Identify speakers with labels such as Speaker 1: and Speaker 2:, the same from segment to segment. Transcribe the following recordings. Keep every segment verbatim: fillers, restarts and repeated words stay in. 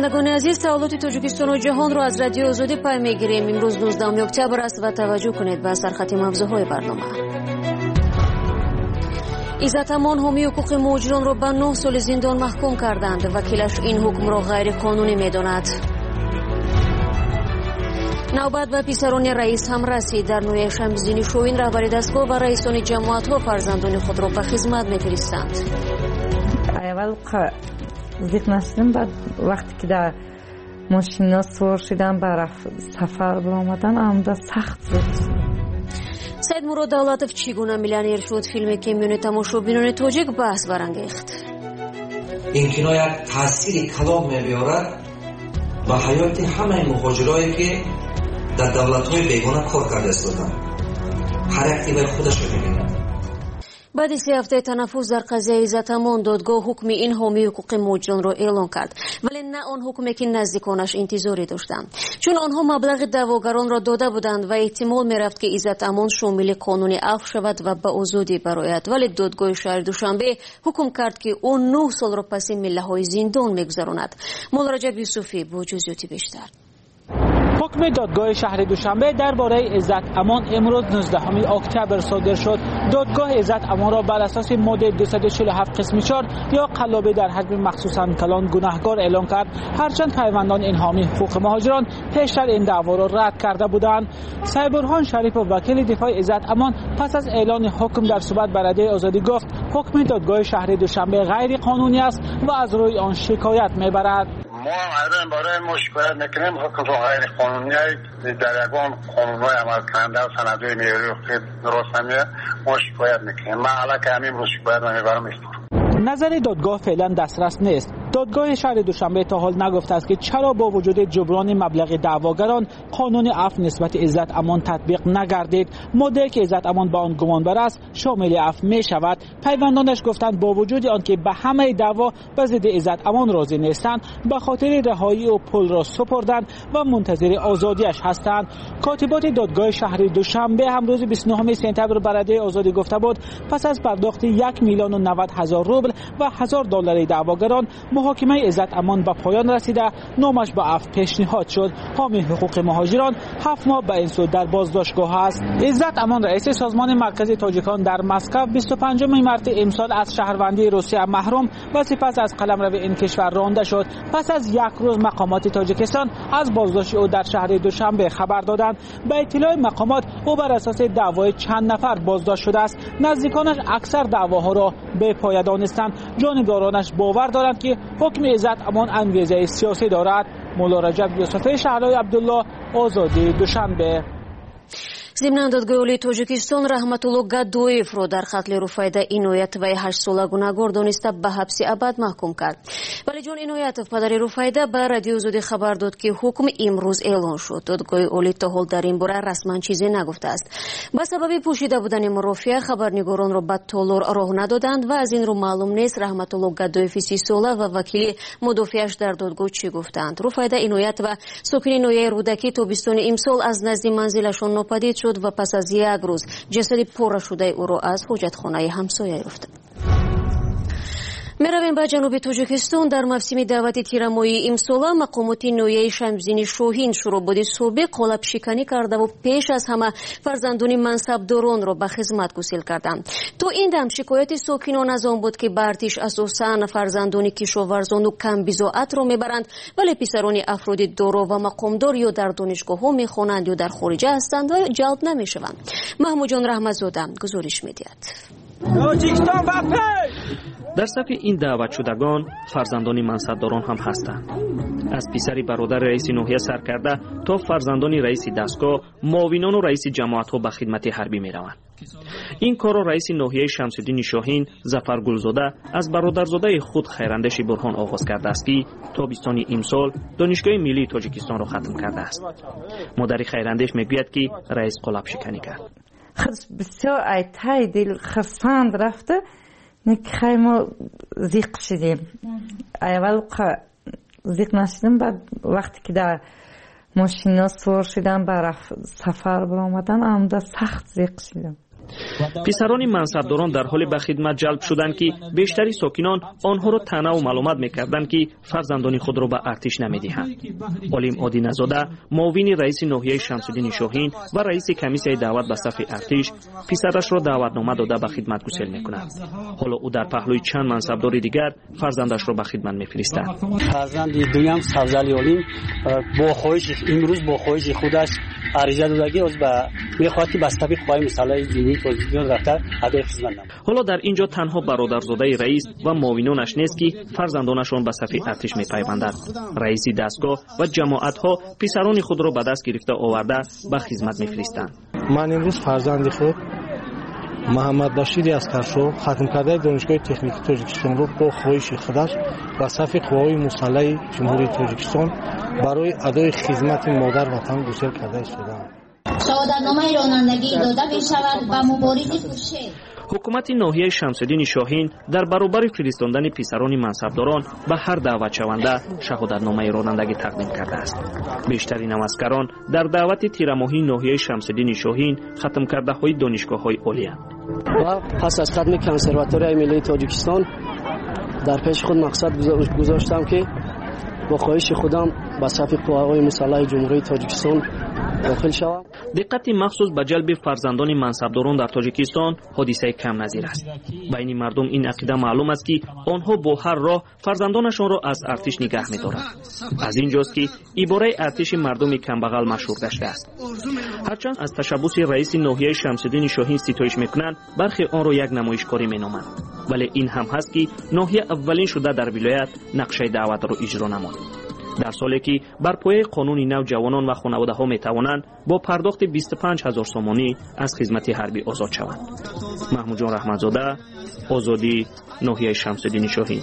Speaker 1: شنوندگان عزیز، تحولات تاجیکستان و جهان را از رادیو آزادی پیام میگیریم. امروز نوزدهم اکتبر است و توجه کنید به سرخط موضوعهای برنامه. عزت امان حامی حقوق مهاجران را به نه سال زندان محکوم کردند. وکیلش این حکم را غیر قانونی میداند. نوبت به پسران رئیس هم رسید. در نویه شمزینی شوین رهبر دستگاه و رئیسان جماعت ها فرزندان خود را به خدمت میفرستند.
Speaker 2: اول زیق نشدیم، بعد وقتی که در ماشینا سوار شدن برای سفر برآمدن آمده سخت زیق.
Speaker 1: سید مراد دولتов چگونه میلیونر شد فیلمی که میون تماشابینان تاجیک بحث برانگیخت.
Speaker 3: این کینو یک تاثیر کلان می‌بیارد به حیات همه مهاجرایی که در دولت‌های بیگانه کار کرده هستند. هر اکتیو خودش رو می‌بیند.
Speaker 1: بعد سه هفته تنفس در قضیه عزت امان، دادگاه حکم این حامی حقوق مهاجران را اعلام کرد، ولی نه آن حکمی که نزدیکانش انتظاری داشتند، چون آنها مبلغ دعواگران را داده بودند و احتمال میرفت که عزت امان شامل قانون عفو شود و به آزادی برآید. ولی دادگاه شهر دوشنبه حکم کرد که او نه سال را پس میله‌های زندان میگذراند. مولا رجب یوسفی با جزئیات بیشتر.
Speaker 4: حکم دادگاه شهر دوشنبه درباره عزت امان امروز نوزدهم اکتبر صادر شد. دادگاه عزت امان را بر اساس ماده دویست و چهل و هفت قسم چهار یا قلابه در حجم مخصوصاً کلان گناهکار اعلام کرد، هرچند پیوندان این حامی حقوق مهاجران پیشتر این دعوا را رد کرده بودند. سید برهان شریف وکیل دفاع عزت امان پس از اعلان حکم در صحبت با رادیو آزادی گفت حکم دادگاه شهر دوشنبه غیر قانونی است و از روی آن شکایت میبرد.
Speaker 5: ما الان برای ما شکایت میکنیم حکم غیر قانونی در یگان قانونهای عمل کننده و سندهای معیاری درست نمیه، ما شکایت میکنیم. من علاقه همین رو شکایت میبرم استور.
Speaker 4: نظر دادگاه فعلا دسترس نیست. دادگاه شهر دوشنبه تا حال نگفته است که چرا با وجود جبران مبلغ دعواگران قانون عفو نسبت عزت امان تطبیق نگردید. ماده که عزت امان با آن گمانبر است شامل عفو می شود. پیوندانش گفتند با وجود آنکه به همه دعوا به ضد عزت امان راضی نیستند، به خاطر رهایی و پل را سپردند و منتظر آزادیش هستند. کاتبات دادگاه شهر دوشنبه هم روز بیست و نه سپتامبر برای آزادی گفته بود پس از پرداخت یک میلیون و نود هزار روبل و هزار دلار دعواگران محاکمه عزت امان به پایان رسیده، نامش به عفو پیشنهاد شد. حامی حقوق مهاجران هفت ماه به این سو در بازداشتگاه است. عزت امان رئیس سازمان مرکزی تاجیکان در مسکو بیست و پنجم مارس امسال از شهروندی روسیه محروم و سپس از قلمرو این کشور رانده شد. پس از یک روز مقامات تاجیکستان از بازداشت او در شهر دوشنبه خبر دادند. به اطلاع مقامات او بر اساس دعوای چند نفر بازداشت شده است. نزدیکانش اکثر دعواها را به پای دانستند. جانبدارانش باور دارند که حکم عزت امان انگیزه سیاسی دارد. مولا رجب یوسفی شهلای عبدالله، آزادی دوشنبه.
Speaker 1: ضمن دادگاه عالی تاجیکستان رحمتالله گدویف را در قتل رفایده اینایت و هشت ساله گناهکار دانسته به حبس ابد محکوم کرد. ولی جان اینایتов پدر رفایده به رادیو آزادی خبر داد که حکم امروز اعلان شد. دادگاه عالی تا حال در این باره رسما چیزی نگفته است. به سبب پوشیده بودن مرافعه خبرنگاران را به تالار راه ندادند و از این رو معلوم نیست رحمتالله گدویف سی ساله و وکیل مدافعش در دادگاه چی گفتند. رفایده اینایت و ساکن نویه رودکی تابستان امسال از نزد منزلشان ناپدید و پس از یک روز جسد پاره شده او را از حاجتخانه همسایه یافت. میرویم به جنوب تاجیکستان. در موسم دعوت تیرمایی امسال مقامات نویه شمزینی شوهین شروع بودی سابق قالب شکنی کرده و پیش از همه فرزندان منصبداران را به خدمت گسیل کردند. تو این دم شکایت ساکنان از آن بود که برتیش اساساً فرزندان کشاورزان و کم بضاعت را میبرند، ولی پسران افراد دارا و مقامدار یا در دانشگاه ها میخوانند یا در خارج هستند و جلب نمیشوند. محمود جان رحمتزاده گزارش میدهد.
Speaker 6: در صف این دعوت شدگان فرزندان منصبداران هم هستند. از پسری برادر رئیس ناحیه سرکرده تا فرزندان رئیس دستگاه، معاونان و رئیس جماعت ها به خدمت حربی می روند. این کار را رئیس ناحیه شمس‌الدین شاهین ظفر گلزاده از برادرزاده خود خیراندش برهان آغاز کرده است که تابستان امسال دانشگاه ملی تاجیکستان را ختم کرده است. مادر خیراندش میگوید که رئیس قالب شکنی کرد.
Speaker 2: بسیار ایتای دل خرسند رفته، نکخای ما زیق شدیم. اول زیق نشدیم، بعد وقتی که در ماشینا سوار شدم برای سفر برآمدن آمده سخت زیق شدیم.
Speaker 6: писарони мансабдорон дар ҳоли ба хидмат ҷалб шуданд ки бештари сокинон онҳоро таънаву маълумат мекарданд ки фарзандони худро ба артиш намедиҳанд. олим одиназода, муовини раиси ноҳияи Шамсуддини Шоҳин ва раиси комиссияи даъват ба сафи артиш писарашро даъватнома дода ба хидмат гусел мекунад. ҳоло ӯ дар паҳлӯи чанд мансабдори дигар фарзандашро ба хидмат мефиристад.
Speaker 7: фарзанди дуюм Савзали олим бо хоҳиши имрӯз бо хоҳиши худаш ариза додаги оз ба мехоҳад ки ба сафи қувваи мусаллаҳи ҷумҳурии Тоҷикистон рафта адои хизмат намояд.
Speaker 6: ҳоло дар ин ҷо танҳо бародарзодаи раис ва муовинонаш нест ки фарзандонашон ба сафи артиш мепайванданд. раиси дастгоҳ ва ҷамоатҳо писарони худро ба даст гирифта оварда ба хизмат мефиристанд.
Speaker 8: ман имрӯз фарзанди худ Муҳаммадбашири Аскаршо хатмкардаи донишгоҳи техникии Тоҷикистонро бо хоҳиши худаш ба сафи қувваҳои мусаллаҳи ҷумҳурии Тоҷикистон барои адои хизмати модар ватан гусел карда истодам.
Speaker 9: шаҳодатномаи ронандагӣ дода мешавад ба муборизи хуршед.
Speaker 6: ҳукумати ноҳияи Шамсуддини Шоҳин дар баробари фиристондани писарони мансабдорон ба ҳар даъватшаванда шаҳодатномаи ронандагӣ тақдим кардааст. бештари навазкарон дар даъвати тирамоҳии ноҳияи Шамсуддини Шоҳин хатмкардаҳои донишгоҳҳои олиянд.
Speaker 7: ва пас аз хатми консерваторияи миллии Тоҷикистон дар пеши худ мақсад гузоштам ки бо хоҳиши худам ба сафи қувваҳои мусаллаҳи ҷумҳурии Тоҷикистон дохил шавам.
Speaker 6: диққати махсус ба ҷалби фарзандони мансабдорон дар Тоҷикистон ҳодисаи камназир аст. байни мардум ин ақида маълум аст ки онҳо бо ҳар роҳ фарзандонашонро аз артиш нигаҳ медоранд. аз ин ҷост ки ибораи артиши мардуми камбағал машҳур гашдааст. ҳарчанд аз ташаббуси раиси ноҳияи Шамсуддини Шоҳин ситоиш мекунанд, бархе онро як намоишкорӣ меноманд. вале ин ҳам ҳаст ки ноҳия аввалин шуда дар вилоят нақшаи даъватро иҷро намуд. дар соле ки бар пояи қонуни нав ҷавонон ва хонаводаҳо метавонанд бо пардохти бисту панҷ ҳазор сомонӣ аз хизмати ҳарбӣ озод шаванд. маҳмудҷон раҳматзода, озодӣ, ноҳияи Шамсуддини Шоҳин.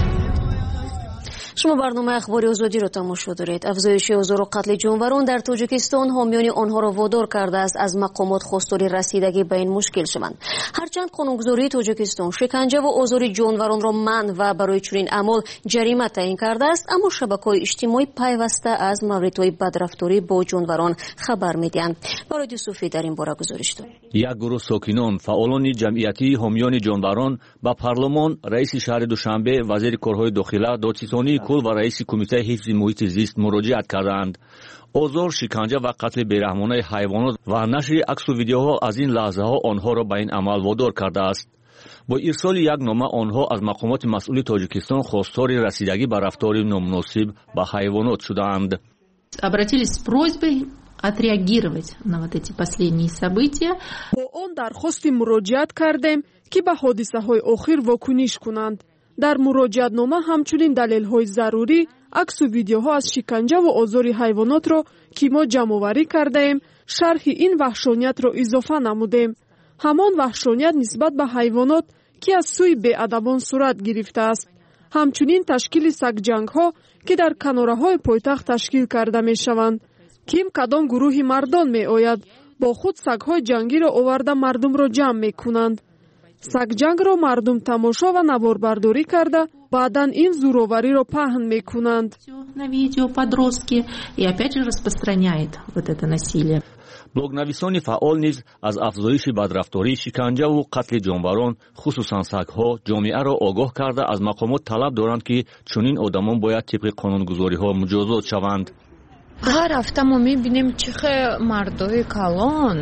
Speaker 1: шумо барномаи ахбори озодиро тамошо доред. афзоиши озору қатли ҷонварон дар Тоҷикистон ҳомиёни онҳоро водор кардааст аз мақомот хостори расидагӣ ба ин мушкил шаванд. ҳарчанд қонунгузории Тоҷикистон шиканҷаву озори ҷонваронро манъ ва барои чунин аъмол ҷарима таъин кардааст, аммо шабакаҳои иҷтимоӣ пайваста аз мавридҳои бадрафторӣ бо ҷонварон хабар медиҳанд. барои Юсуфӣ дар ин бора гузориш дорем.
Speaker 10: як гурӯҳ сокинон, фаъолони ҷамъиятии ҳомиёни ҷонварон ба парлумон, раиси шаҳри Душанбе, вазири корҳои дохила, додсизонии кул ва раиси кумитаи ҳифзи муҳити зист муроҷиат карданд. озор, шиканҷа ва қатли бераҳмонаи ҳайвонот ва нашри аксу видеоҳо аз ин лаҳзаҳо онҳоро ба ин амал водор кардааст. бо ирсоли як нома онҳо аз мақомоти масъули Тоҷикистон хостори расидагӣ ба рафтори номуносиб ба ҳайвонот шудаанд.
Speaker 11: Обратились с просьбой отреагировать на вот эти последние события.
Speaker 12: бо он дархости муроҷиат кардем ки ба ҳодисаҳои охир вокуниш кунанд. дар муроҷиатнома ҳамчунин далелҳои зарурӣ, аксу видеоҳо аз шиканҷаву озори ҳайвонотро ки мо ҷамъоварӣ кардаем, шарҳи ин ваҳшониятро изофа намудем. ҳамон ваҳшоният нисбат ба ҳайвонот ки аз сӯи беадабон сурат гирифтааст. ҳамчунин ташкили сагҷангҳо ки дар канораҳои пойтахт ташкил карда мешаванд. ким кадом гурӯҳи мардон меояд, бо худ сагҳои ҷангиро оварда мардумро ҷамъ мекунанд. сагҷангро мардум тамошо ва наворбардорӣ карда, баъдан ин зӯровариро паҳн мекунанд.
Speaker 11: На видео подростки и опять же распространяет вот это насилие.
Speaker 10: блогнависони фаъол низ аз афзоиши бадрафторӣ, шиканҷаву қатли ҷонварон, хусусан сагҳо, ҷомеаро огоҳ карда аз мақомот талаб доранд ки чунин одамон бояд тибқи қонунгузориҳо муҷозот шаванд.
Speaker 13: ҳар ҳафта мо мебинем чихе мардои калон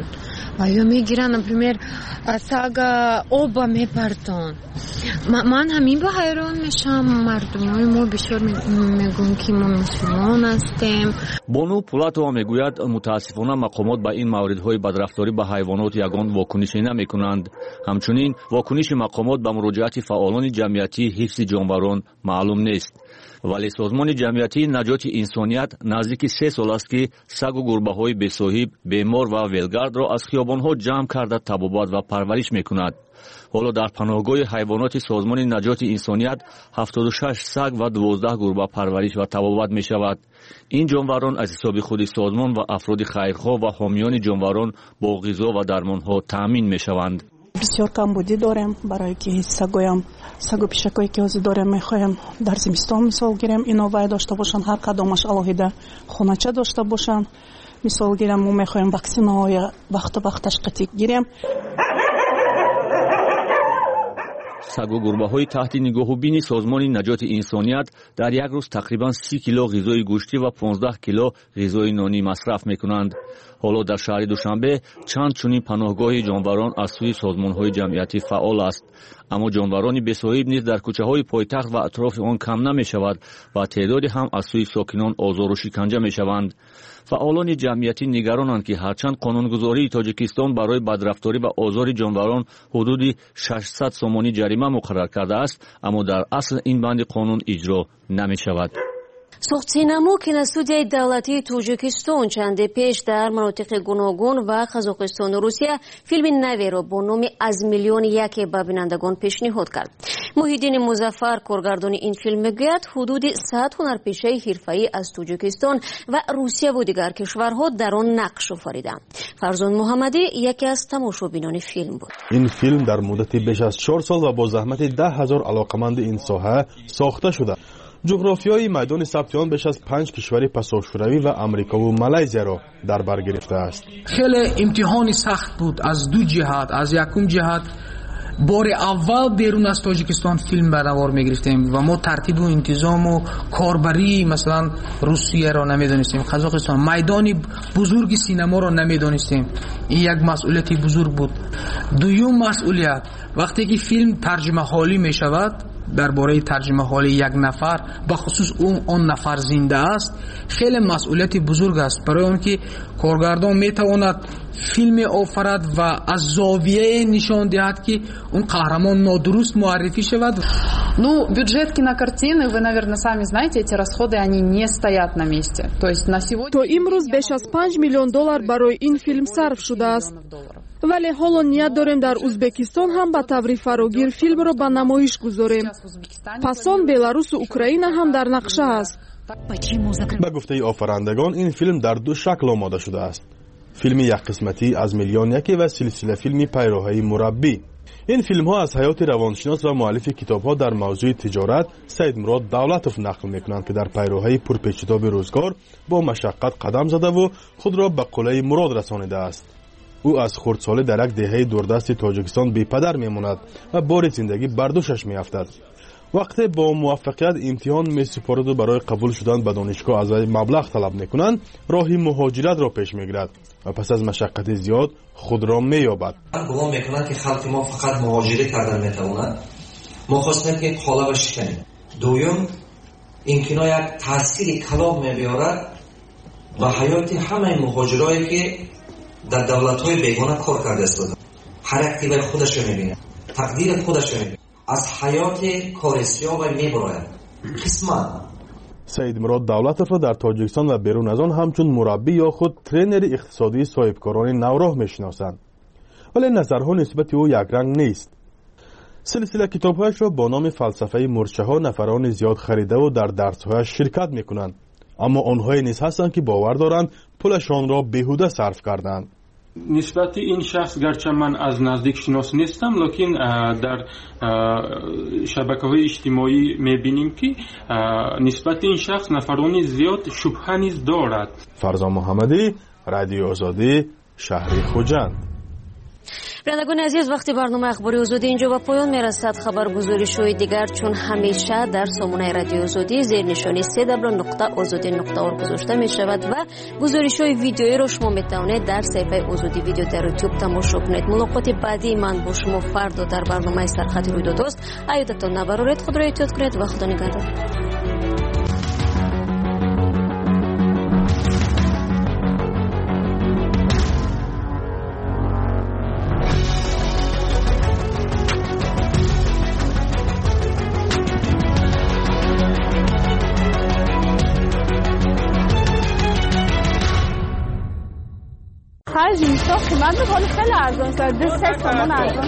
Speaker 13: ё мегиранд, например, сага оба мепартон. ман ҳамин ба ҳайрон мешам. мардумои мо бисёр мегӯянд ки мо мусулмон ҳастем.
Speaker 10: бону Пулатова мегӯяд, мутаассифона мақомот ба ин мавридҳои бадрафторӣ ба ҳайвонот ягон вокунишӣ намекунанд. ҳамчунин вокуниши мақомот ба муроҷиати фаъолони ҷамъиятии ҳифзи ҷонварон маълум нест. вале созмони ҷамъиятии наҷоти инсоният наздики се сол аст ки сагу гурбаҳои бесоҳиб, бемор ва велгардро аз хиёбонҳо ҷамъ карда табобат ва парвариш мекунад. ҳоло дар паноҳгоҳи ҳайвоноти созмони наҷоти инсоният ҳафтоду шаш саг ва дувоздаҳ гурба парвариш ва табобат мешавад. ин ҷонварон аз ҳисоби худи созмон ва афроди хайрхоҳ ва ҳомиёни ҷонварон бо ғизо ва дармонҳо таъмин мешаванд.
Speaker 14: бисёр камбудӣ дорем, барое ки сагоям сагу пишакое ки ҳозир дорем мехоҳем дар зимистон мисол гирем ино вай дошта бошанд, ҳар кадомаш алоҳида хонача дошта бошанд. мисол гирем мо мехоҳем ваксинаҳои вақту вақт ташқитӣ гирем.
Speaker 10: сагу гурбаҳои таҳти нигоҳубини созмони наҷоти инсоният дар як рӯз тақрибан си кило ғизои гӯшти ва понздаҳ кило ғизои нонӣ масраф мекунанд. ҳоло дар шаҳри душанбе чанд чунин паноҳгоҳи ҷонварон аз сӯи созмонҳои ҷамъиятӣ фаъол аст. аммо ҷонварони бесоҳиб низ дар кӯчаҳои пойтахт ва атрофи он кам намешавад ва теъдоде ҳам аз сӯи сокинон озору шиканҷа мешаванд. фаъолони ҷамъиятӣ нигаронанд, ки ҳарчанд қонунгузории Тоҷикистон барои бадрафторӣ ва озори ҷонварон ҳудуди шашсад сомонӣ ҷарима муқаррар кардааст, аммо дар асл ин банди қонун иҷро намешавад.
Speaker 1: сохтсинамо киностудияи давлатии Тоҷикистон чанде пеш дар манотиқи гуногун ва Қазоқистону Русия филми наверо бо номи «Аз миллион яке» ба бинандагон пешниҳод кард. Муҳиддини Музаффар, коргардони ин филм, мегӯяд ҳудуди сад ҳунарпешаи ҳирфаӣ аз Тоҷикистон ва Русияву дигар кишварҳо дар он нақш офариданд. Фарзон Муҳаммадӣ яке аз тамошобинони филм буд.
Speaker 15: ин филм дар муддати беш аз чор сол ва бо заҳмати даҳ ҳазор алоқаманди ин соҳа сохта шуда. ҷуғрофияи майдони сабти он беш аз панҷ кишвари пасошӯравӣ ва Амрикову Малайзияро дар бар гирифтааст.
Speaker 16: хеле имтиҳони сахт буд аз ду ҷиҳат. аз якум ҷиҳат бори аввал берун аз Тоҷикистон филм ба навор мегирифтем ва мо тартибу интизому корбарии масалан Русияро намедонистем, Қазоқистон, майдони бузурги синаморо намедонистем. ин як масъулияти бузург буд. дуюм масъулият, вақте ки филм тарҷимаҳолӣ мешавад, дар бораи тарҷимаҳоли як нафар, бахусус он нафар зинда аст, хеле масъулияти бузург аст, барои он ки коргардон метавонад филме офарад ва аз зовияе нишон диҳад ки он қаҳрамон нодуруст муаррифӣ шавад.
Speaker 17: Ну, бюджет кинокартины, вы, наверное, сами знаете, эти расходы, они не стоят на месте. То есть на сегодня...
Speaker 12: То имрӯз беш аз панҷ миллион доллар барои ин филм сарф шудааст. вале ҳоло ният дорем дар Узбекистон ҳам ба таври фарогир филмро ба намоиш гузорем. Пас он Беларусу Украина ҳам дар нақша аст.
Speaker 15: ба гуфтаи офарандагон ин филм дар ду шакл омода шудааст. филми якқисматӣ аз миллион яке ва силсила филми пайроҳаи мураббӣ. ин филмҳо аз ҳаёти равоншинос ва муаллифи китобҳо дар мавзӯи тиҷорат Саидмурод Давлатов нақл мекунанд, ки дар пайроҳаи пурпечитоби рӯзгор бо машаққат қадам задаву худро ба қулаи мурод расонидааст. ӯ аз хурдсолӣ дар як деҳаи дурдасти Тоҷикистон бепадар мемонад ва бори зиндагӣ бар душаш меафтад. вақте бо муваффақият имтиҳон месупораду барои қабул шудан ба донишгоҳ аз вай маблағ талаб мекунанд, роҳи муҳоҷиратро пеш мегирад ва пас аз машаққати зиёд худро меёбад.
Speaker 3: гумон мекунанд ки халқи мо фақат муҳоҷирӣ кардан метавонад. мо хостем ки қолаба шиканем. дуюм, ин кино як таъсири калон мебиёрад ба ҳаёти ҳамаи муҳоҷирое ки дар давлатҳои бегона кор карда истоданд. ҳар як тибаи худашро мебинад, тақдири худашро мебинад, аз ҳаёти корисиёба мебарояд. қисман
Speaker 15: Саидмурод Давлатовро дар Тоҷикистон ва берун аз он ҳамчун мураббӣ ё худ тренери иқтисодии соҳибкорони навроҳ мешиносанд. вале назарҳо нисбати ӯ якранг нест. силсила китобҳояшро бо номи фалсафаи мурчаҳо нафарони зиёд харидаву дар дарсҳояш ширкат мекунанд. аммо онҳое низ ҳастанд, ки бовар доранд пулашонро беҳуда сарф карданд.
Speaker 18: нисбати ин шахс гарча ман аз наздик шинос нестам, лекин дар шабакаҳои иҷтимоӣ мебинем ки нисбати ин шахс нафарони зиёд шубҳа низ дорад.
Speaker 15: Фарзон Муҳаммадӣ, Радиои Озодӣ, шаҳри Хуҷанд.
Speaker 1: бинандагони азиз, вақти барномаи ахбори озодӣ инҷо ба поён мерасад. хабаргузоришҳои дигар чун ҳамеша дар сомонаи Радиои Озодӣ зернишони се дабл ю нуқта озодӣ нуқта орг гузошта мешавад ва гузоришҳои видеоиро шумо метавонед дар саҳифаи Озодӣ видео дар YouTube тамошо кунед. мулоқоти баъдии ман бо шумо фардо дар барномаи Сархати рӯйдодост. аёдатон набароред, худро эҳтиёт кунед ва худо нигаҳдор.
Speaker 19: جینس‌ها قیمت می‌کنه خیلی ارزان است. دو سه تومن ارزان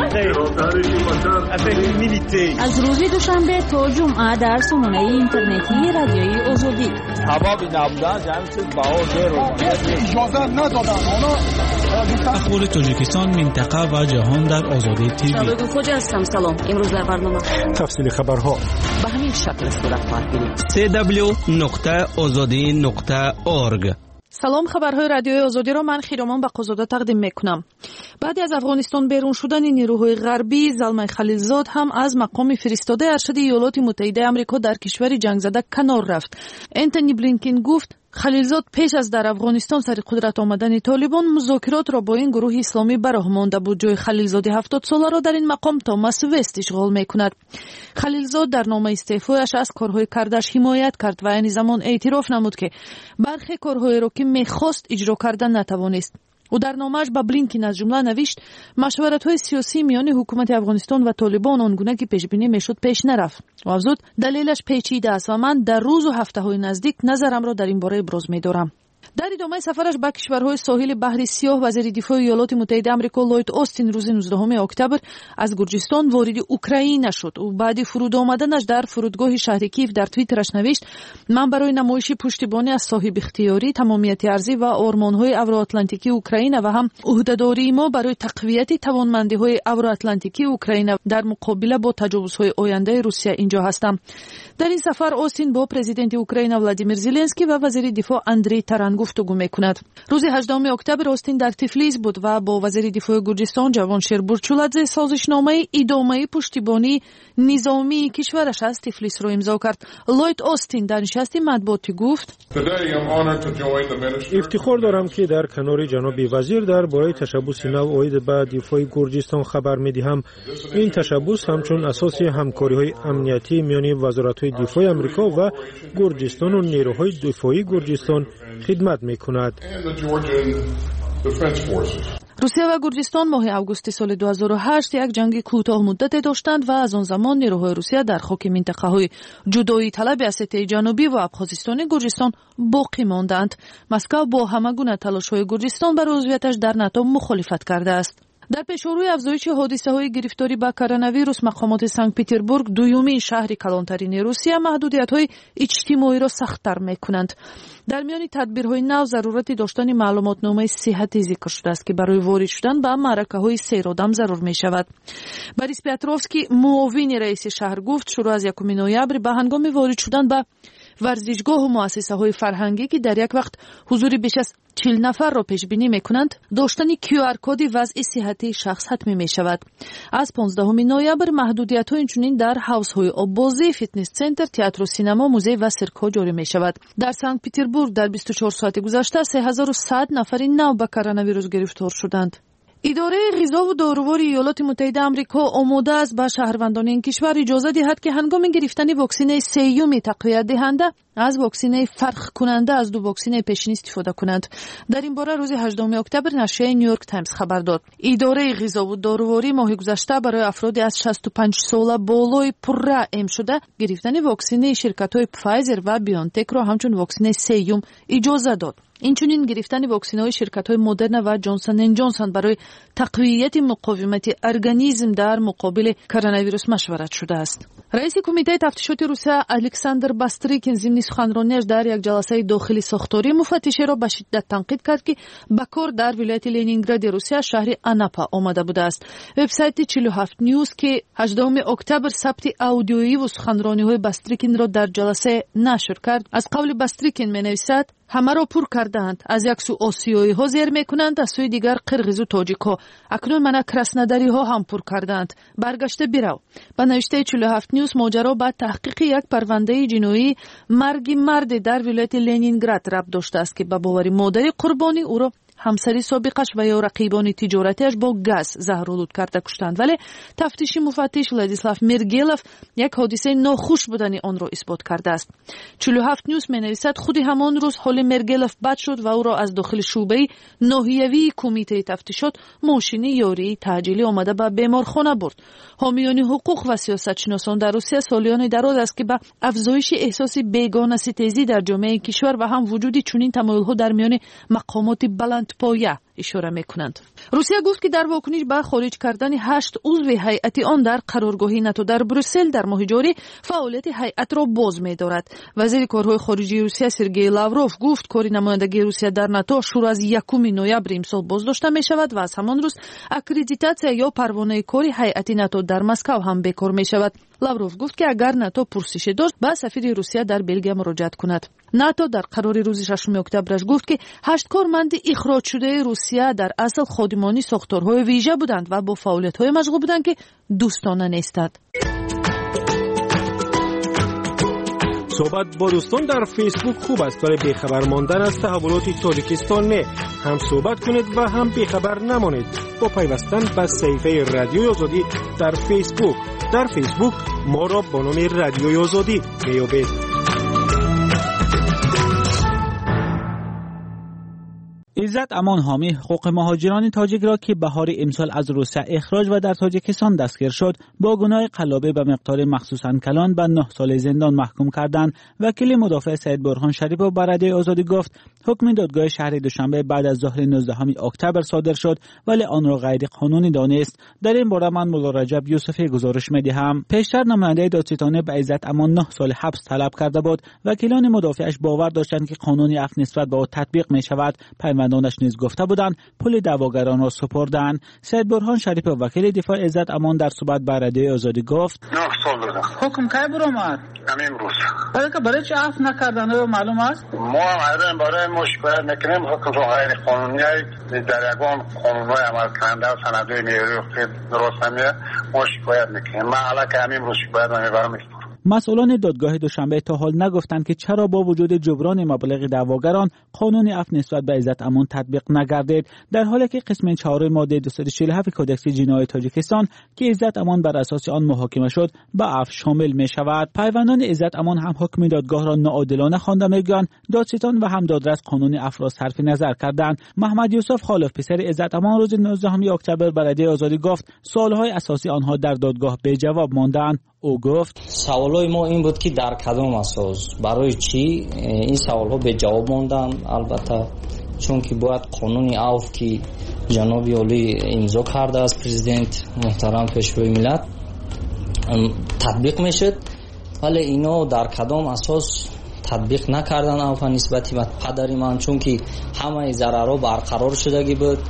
Speaker 20: از روز دوشنبه تا جمعه در سامانه اینترنتی رادیوی آزادی.
Speaker 21: کبابی نبودن همین چیز بهار گیر اجازه ندادن. حالا
Speaker 22: اخبار تاجیکستان، منطقه و جهان در آزادی تیوی.
Speaker 1: شبکه خوجا هستم. سلام. امروز در برنامه
Speaker 22: تفصیل خبرها
Speaker 23: به همین شکل صورت خواهد گرفت.
Speaker 22: سه دبلیو نقطه آزادی نقطه اورگ.
Speaker 24: سلام، خبرهای رادیوی آزادی را من خیرامان به قزاده تقدیم میکنم.
Speaker 2: баъди аз афғонистон берун шудани нерӯҳои ғарбӣ залмай халилзод ҳам аз мақоми фиристодаи аршади иёлоти муттаҳидаи амрико дар кишвари ҷангзада канор рафт. энтони блинкен гуфт халилзод пеш аз дар афғонистон сари қудрат омадани толибон музокиротро бо ин гурӯҳи исломӣ бароҳ монда буд. ҷои халилзоди ҳафтодсоларо дар ин мақом томас вест ишғол мекунад. халилзод дар номаи истеъфояш аз корҳои кардаш ҳимоят кард ва айни замон эътироф намуд ки бархе корҳоеро ки мехост иҷро карда натавонист. ӯ дар номааш ба блинкен аз ҷумла навишт машваратҳои сиёсии миёни ҳукумати афғонистон ва толибон он гуна ки пешбинӣ мешуд пеш нарафт. ӯ афзуд далелаш печида аст ва ман дар рӯзу ҳафтаҳои наздик назарамро дар ин бора иброз медорам. дар идомаи сафараш ба кишварҳои соҳили баҳри сиёҳ вазири дифоъи иёлоти муттаҳидаи амрико ллойд остин рӯзи нуздаҳуми октябр аз гурҷистон вориди украина шуд. ӯ баъди фуруд омаданаш дар фурудгоҳи шаҳри киев дар твиттераш навишт: ман барои намоиши пуштибонӣ аз соҳибихтиёрӣ, тамомияти арзӣ ва ормонҳои авроатлантикии украина ва ҳам ӯҳдадории мо барои тақвияти тавонмандиҳои авроатлантикии украина дар муқобила бо таҷовузҳои ояндаи русия инҷо ҳастам. дар ин сафар остин бо президенти украина владимир зеленский ва вазири дифоъ андрей таран гуфтугӯ мекунад. рӯзи ҳаждаҳуми октябр остин дар тифлис буд ва бо вазири дифоъи гурҷистон ҷавоншер бурчуладзе созишномаи идомаи пуштибонии низомии кишвараш аз тифлисро имзо кард. ллойд остин дар нишасти матбуотӣ гуфт:
Speaker 4: ифтихор дорам ки дар канори ҷаноби вазир дар бораи ташаббуси нав оид ба дифоъи гурҷистон хабар медиҳам. ин ташаббус ҳамчун асоси ҳамкориҳои амниятӣ миёни вазоратҳои дифоъи амрико ва гурҷистону нерӯҳои дифоъии гурҷистон хидмат мекунад.
Speaker 2: русия ва гурҷистон моҳи августи соли ду ҳазору ҳашт як ҷанги кӯтоҳмуддате доштанд ва аз он замон нерӯҳои русия дар хоки минтақаҳои ҷудоии талаби Осетияи ҷанубӣ ва Абхозистони Гурҷистон боқӣ мондаанд. Москав бо ҳама гуна талошҳои Гурҷистон барои узвияташ дар НАТО мухолифат кардааст. дар пешорӯи афзоиши ҳодисаҳои гирифторӣ ба коронавирус мақомоти Санкт-Петербург дуюмин шаҳри калонтарини Русия маҳдудиятҳои иҷтимоиро сахттар мекунанд. дар миёни тадбирҳои нав зарурати доштани маълумотномаи сиҳатӣ зикр шудааст ки барои ворид шудан ба маъракаҳои серодам зарур мешавад. Борис Петровский муовини раиси шаҳр гуфт шурӯъ аз якуми ноябр ба ҳангоми ворид шудан ба варзишгоҳу муассисаҳои фарҳангӣ ки дар як вақт ҳузури беш аз чил нафарро пешбинӣ мекунанд, доштани кю ар коди вазъи сиҳатии шахс ҳатмӣ мешавад. аз понздаҳуми ноябр маҳдудиятҳо инчунин дар ҳавзҳои оббозӣ, фитнес-центр, театру синемо, музей ва сиркҳо ҷорӣ мешавад. дар Санкт-Петербург дар бисту чор соати гузашта се ҳазору сад нафари нав ба коронавирус гирифтор шуданд. идораи ғизову дорувори иёлоти муттаҳидаи амрико омода аст ба шаҳрвандони ин кишвар иҷоза диҳад ки ҳангоми гирифтани воксинаи сеюми тақвиятдиҳанда аз воксинаи фарқкунанда аз ду воксинаи пешин истифода кунанд. дар ин бора рӯзи ҳаждаҳуми октябр нашрияи Нью-Йорк Таймс хабар дод. идораи ғизову дорувори моҳи гузашта барои афроди аз шасту панҷ сола болои пурра эм шуда гирифтани воксинаи ширкатҳои Pfizer ва BioNTechро ҳамчун воксинаи сеюм иҷоза дод. инчунин гирифтани воксинаҳои ширкатҳои Модерна ва Джонсон энд Джонсон барои тақвияти муқовимати организм дар муқобили коронавирус машварат шудааст. раиси кумитаи тафтишоти Русия Александр Бастрикин зимни суханронияш дар як ҷаласаи дохили сохторӣ муфаттишеро ба шиддат танқид кард ки ба кор дар вилояти Ленингради Русия шаҳри Анапа омада будааст. вебсайти чилу ҳафт ньюс ки ҳаждаҳуми октябр сабти аудиоиву суханрониҳои Бастрикинро дар ҷаласе нашр кард, аз қавли Бастрикин менависад: ҳамаро пур кардаанд. аз як су осиёиҳо зер мекунанд, аз сӯи дигар қирғизу тоҷикҳо. акнун мана краснодариҳо ҳам пур кардаанд. баргашта бирав. ба навиштаи чилу ҳафт ньюс моҷаро ба таҳқиқи як парвандаи ҷиноӣ марги марде дар вилояти Ленинград рабт доштааст ки ба бовари модари қурбонӣ ӯро ҳамсари собиқаш ва ё рақибони тиҷоратиаш бо газ заҳролуд карда куштанд. вале тафтиши муфаттиш Владислав Мергелов як ҳодисаи нохуш будани онро исбот кардааст. чилу ҳафт ньюс менависад: худи ҳамон рӯз ҳоли Мергелов бад шуд ва ӯро аз дохили шуъбаи ноҳиявии кумитаи тафтишот мошини ёрии таъҷилӣ омада ба беморхона бурд. ҳомиёни ҳуқуқ ва сиёсатшиносон дар Русия солиёни дароз аст ки ба афзоиши эҳсоси бегонаситезӣ дар ҷомеаи кишвар ва ҳам вуҷуди чунин тамоилҳо дар миёни мақомоти баланд поя ишора мекунанд. русия гуфт ки дар вокуниш ба хориҷ кардани ҳашт узви ҳайати он дар қароргоҳи НАТО дар Брюссел дар моҳи ҷорӣ фаъолияти ҳайатро боз медорад. вазири корҳои хориҷии Русия Сергей Лавров гуфт кори намояндагии Русия дар НАТО шуруъ аз якуми ноябри имсол боздошта мешавад ва аз ҳамон рӯз аккредитатсия ё парвонаи кори ҳайати НАТО дар Москав ҳам бекор мешавад. лавров гуфт ки агар нато пурсише дошт ба сафири русия дар белгия муроҷиат кунад. нато дар қарори рӯзи шашуми октябраш гуфт ки ҳашт корманди ихроҷшудаи русия дар асл ходимони сохторҳои вижа буданд ва бо фаъолиятҳое машғул буданд ки дӯстона нестанд.
Speaker 4: صحبت با دوستان در فیسبوک خوب است ولی بیخبر ماندن از تحولات تاجیکستان نه. هم صحبت کنید و هم بیخبر نمانید با پیوستن به صفحه رادیوی آزادی در فیسبوک. در فیسبوک ما را با نام رادیوی آزادی بیابید.
Speaker 22: عزت امان حامی حقوق مهاجران تاجیک را که بهار امسال از روسیه اخراج و در تاجیکستان دستگیر شد با گناه قلابه به مقدار مخصوصاً کلان به نه سال زندان محکوم کردند. وکیل مدافع سید برهان شریپوف بر رادیوی آزادی گفت حکم دادگاه شهر دوشنبه بعد از ظهر نوزدهم اکتبر صادر شد ولی آن را غیر قانونی دانست. در این باره من مولا رجب یوسفی گزارش می‌دهم. پیشتر نماینده دادستانی به عزت امان نه سال حبس طلب کرده بود. وکیلان مدافعش باور داشتند که قانون عفو نسبت به او تطبیق می‌شود. دانش نیز گفته بودند پول دعواگران را سپردند. سید برهان شریپوف وکیل دفاع عزت امان در صحبت با رادیوی آزادی گفت
Speaker 5: نه سال دادم.
Speaker 22: حکم کی برآمد؟
Speaker 5: همین روز.
Speaker 22: برای که برای چه عفو نکردن معلوم است؟
Speaker 5: ما هم برای مشکل نکنیم حکم را غیر قانونی در یگان قانون‌های عمل کننده و سندهای نیروی که درست نمیه ما شکایت میکنیم. من علاقه همین روز شکایت نمیبرم.
Speaker 22: مسئولان دادگاه دوشنبه تا حال نگفتند که چرا با وجود جبران مبلغ دعواگران قانون عفو نسبت به عزت امان تطبیق نگردید، در حالی که قسم چهار ماده دویست و چهل و هفت کدکس جنایی تاجیکستان که عزت امان بر اساس آن محاکمه شد به عفو شامل می شود. پیوندان عزت امان هم حکم دادگاه را ناعادلانه خوانده میگویند دادستان و هم دادرس قانون عفو را صرف نظر کردند. محمد یوسف خالف پسر عزت امان روز نوزدهم اکتبر بر رادیوی آزادی گفت سوالهای اساسی آنها در دادگاه به جواب ماندند. او گفت
Speaker 8: سوالای ما این بود که در کدام اساس برای چی این سوالها به جواب ماندن. البته چون که باید قانون عفو که جناب عالی امضا کرده از پرزیدنت محترم پیشوای ملت تطبیق میشد، ولی اینا در کدام اساس تطبیق نکردن عفو نسبتی به پدری من، چون که همه ضررها برقرار شدگی بود.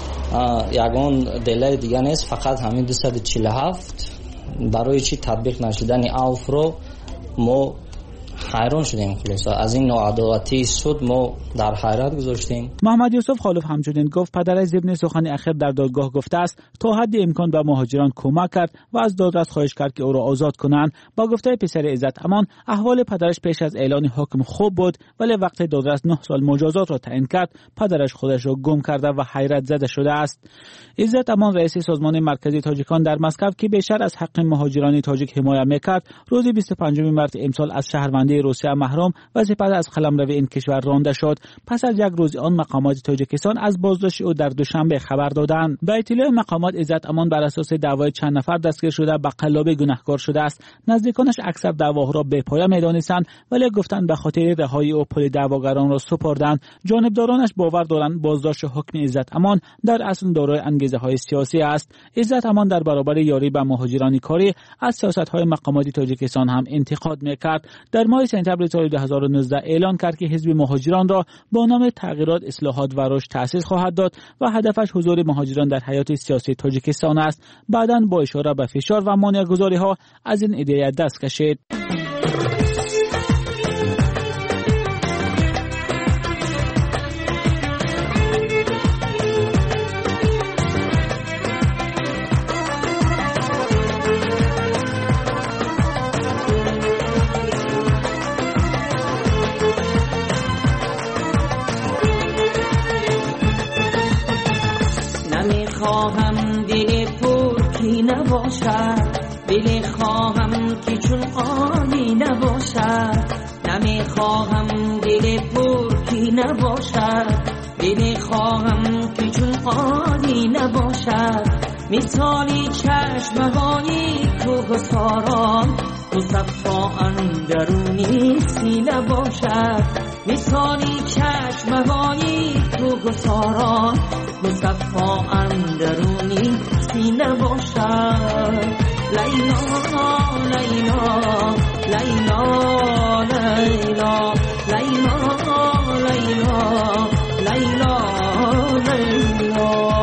Speaker 8: یگان دلیل دیگه نیست، فقط همین دویست و چهل و هفت برای چی تطبیق نشدن عفو رو ما حیران شدیم. خلاصا از این ناعدالتی سود ما در حیرت گذاشتیم.
Speaker 22: محمد یوسف خالف همچنین گفت پدر ضمن سخن اخیر در دادگاه گفته است تا حد امکان به مهاجران کمک کرد و از دادرس خواهش کرد که او را آزاد کنند. با گفته پسر عزت امان احوال پدرش پیش از اعلان حکم خوب بود، ولی وقت دادرس نه سال مجازات را تعیین کرد پدرش خودش را گم کرده و حیرت زده شده است. عزت امان رئیس سازمان مرکزی تاجیکان در مسکو که بیشتر از حق مهاجران تاجیک حمایت میکرد روز بیست و پنجم مارس امسال از شهروندی روسیه محروم و سپس از قلمرو این کشور رانده شد. پس از یک روز آن مقامات تاجیکستان از بازداشت او در دوشنبه خبر دادند. به اطلاع مقامات عزت امان بر اساس دعوای چند نفر دستگیر شده به قلابه گناهکار شده است. نزدیکانش اکثر دعواها را بی پایه می‌دانستند، ولی گفتند به خاطر رهایی او پول دعواگران را سپردند. جانبدارانش باور دارند بازداشت حکم عزت امان در اصل دارای انگیزه‌های سیاسی است. عزت امان در برابر یاری به مهاجران کاری از سیاست‌های مقامات تاجیکستان هم انتقاد می‌کرد. در ماه سپتامبر سال دو هزار و نوزده اعلان کرد که حزب مهاجران را با نام تغییرات، اصلاحات و رشد تأسیس خواهد داد و هدفش حضور مهاجران در حیات سیاسی تاجیکستان است. بعداً با اشاره به فشار و مانع‌گذاری‌ها از این ایده دست کشید.
Speaker 9: نمیخواهم دل پرکی نباشد، دل خواهم که چون آبی نباشد. نمیخواهم دل پرکی نباشد، دل خواهم که چون آبی نباشد. مثالی چشمهایی کوهساران مصفا اندرونی سینه باشد. مثالی چشمهایی کوهساران مصفا اندرونی سینه باشد. لیلا لیلا لیلا لیلا لیلا لیلا لیلا لیلا.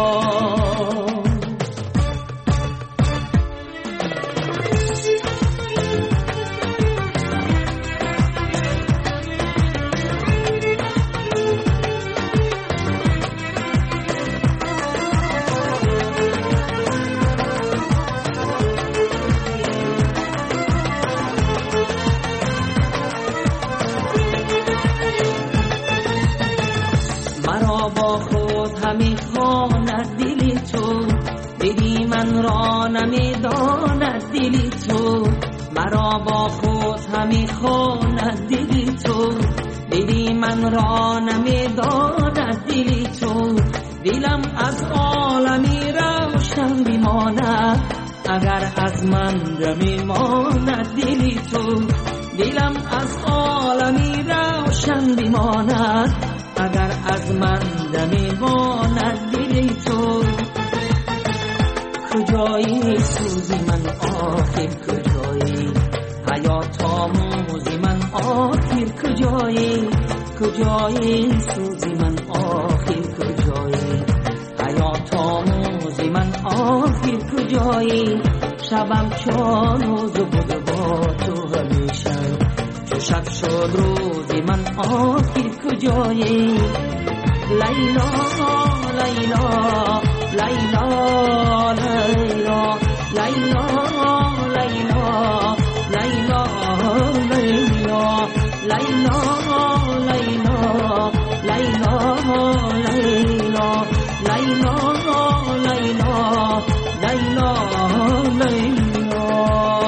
Speaker 9: نمیخواند دل تو، دیدی من را نمیداند دل تو، مرا با خود همی خواند دل تو، دیدی من را نمیداند دل تو، دلم از عالمی روشن بماند اگر از من بماند دل تو، دلم از عالمی روشن بماند اگر از من بماند دل تو. کجایی سوزی من آخر کجایی، حیات آموزی من آخر کجایی، کجایی سوزی من آخر کجایی، حیات آموزی من آخر کجایی، شبم چون روز بود با تو همیشه، چو شب شد روزی من آخر کجایی، لیلا لیلا لیلا لیلا لیلا لیلا لیلا لیلا لیلا لیلا لیلا لیلا لیلا لیلا.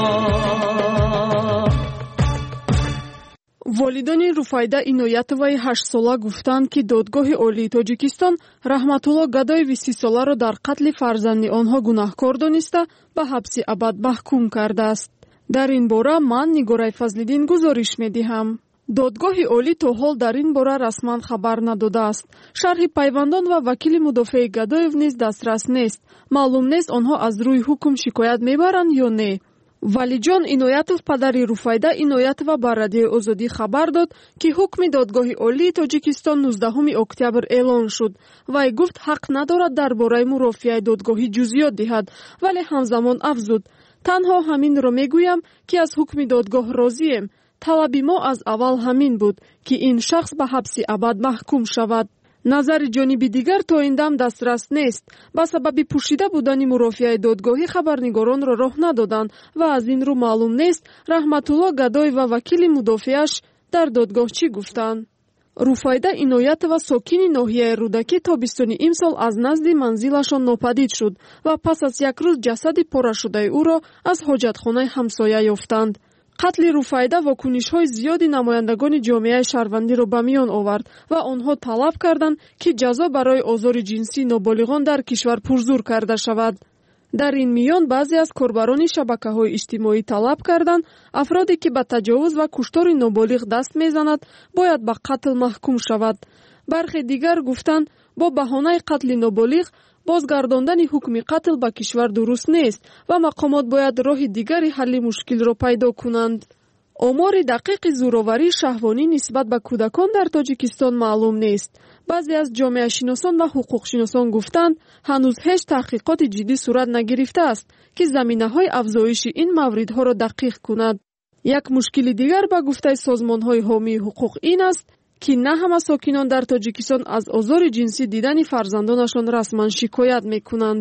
Speaker 12: волидони Руфайда Иноятоваи ҳаштсола гуфтанд, ки додгоҳи олии Тоҷикистон Раҳматулло Гадоеви сисоларо дар қатли фарзанди онҳо гунаҳкор дониста ба ҳабси абад маҳкум кардааст. дар ин бора ман Нигораи Фазлиддин гузориш медиҳам. додгоҳи олӣ то ҳол дар ин бора расман хабар надодааст. шарҳи пайвандон ва вакили мудофиаи Гадоев низ дастрас нест. маълум нест онҳо аз рӯи ҳукм шикоят мебаранд ё не. валиҷон Иноятов падари Руфайда Иноятова ба Радиои Озодӣ хабар дод, ки ҳукми додгоҳи олии Тоҷикистон нуздаҳуми октябр эълон шуд. вай гуфт ҳақ надорад дар бораи мурофиаи додгоҳӣ ҷузъиёт диҳад, вале ҳамзамон афзуд: танҳо ҳаминро мегӯям, ки аз ҳукми додгоҳ розием. талаби мо аз аввал ҳамин буд, ки ин шахс ба ҳабси абад маҳкум шавад. назари ҷониби дигар то ин дам дастрас нест. ба сабаби пӯшида будани мурофиаи додгоҳӣ хабарнигоронро роҳ надоданд ва аз ин рӯ маълум нест Раҳматулло Гадоев ва вакили мудофиааш дар додгоҳ чӣ гуфтанд. Руфайда Иноятова сокини ноҳияи Рӯдакӣ тобистони имсол аз назди манзилашон нопадид шуд ва пас аз як рӯз ҷасади порашудаи ӯро аз ҳоҷатхонаи ҳамсоя ёфтанд. қатли Руфайда вокунишҳои зиёди намояндагони ҷомеаи шаҳрвандиро ба миён овард ва онҳо талаб карданд, ки ҷазо барои озори ҷинсии ноболиғон дар кишвар пурзур карда шавад. дар ин миён баъзе аз корбарони шабакаҳои иҷтимоӣ талаб карданд, афроде ки ба таҷовуз ва куштори ноболиғ даст мезанад, бояд ба қатл маҳкум шавад. бархе дигар гуфтанд, бо баҳонаи қатли ноболиғ бозгардондани ҳукми қатл ба кишвар дуруст нест ва мақомот бояд роҳи дигари ҳалли мушкилро пайдо кунанд. омори дақиқи зӯроварии шаҳвонӣ нисбат ба кӯдакон дар Тоҷикистон маълум нест. баъзе аз ҷомеашиносон ва ҳуқуқшиносон гуфтанд, ҳанӯз ҳеҷ таҳқиқоти ҷиддӣ сурат нагирифтааст, ки заминаҳои афзоиши ин мавридҳоро дақиқ кунад. як мушкили дигар ба гуфтаи созмонҳои ҳомии ҳуқуқ ин аст, ки на ҳама сокинон дар Тоҷикистон аз озори ҷинсӣ дидани фарзандонашон расман шикоят мекунанд.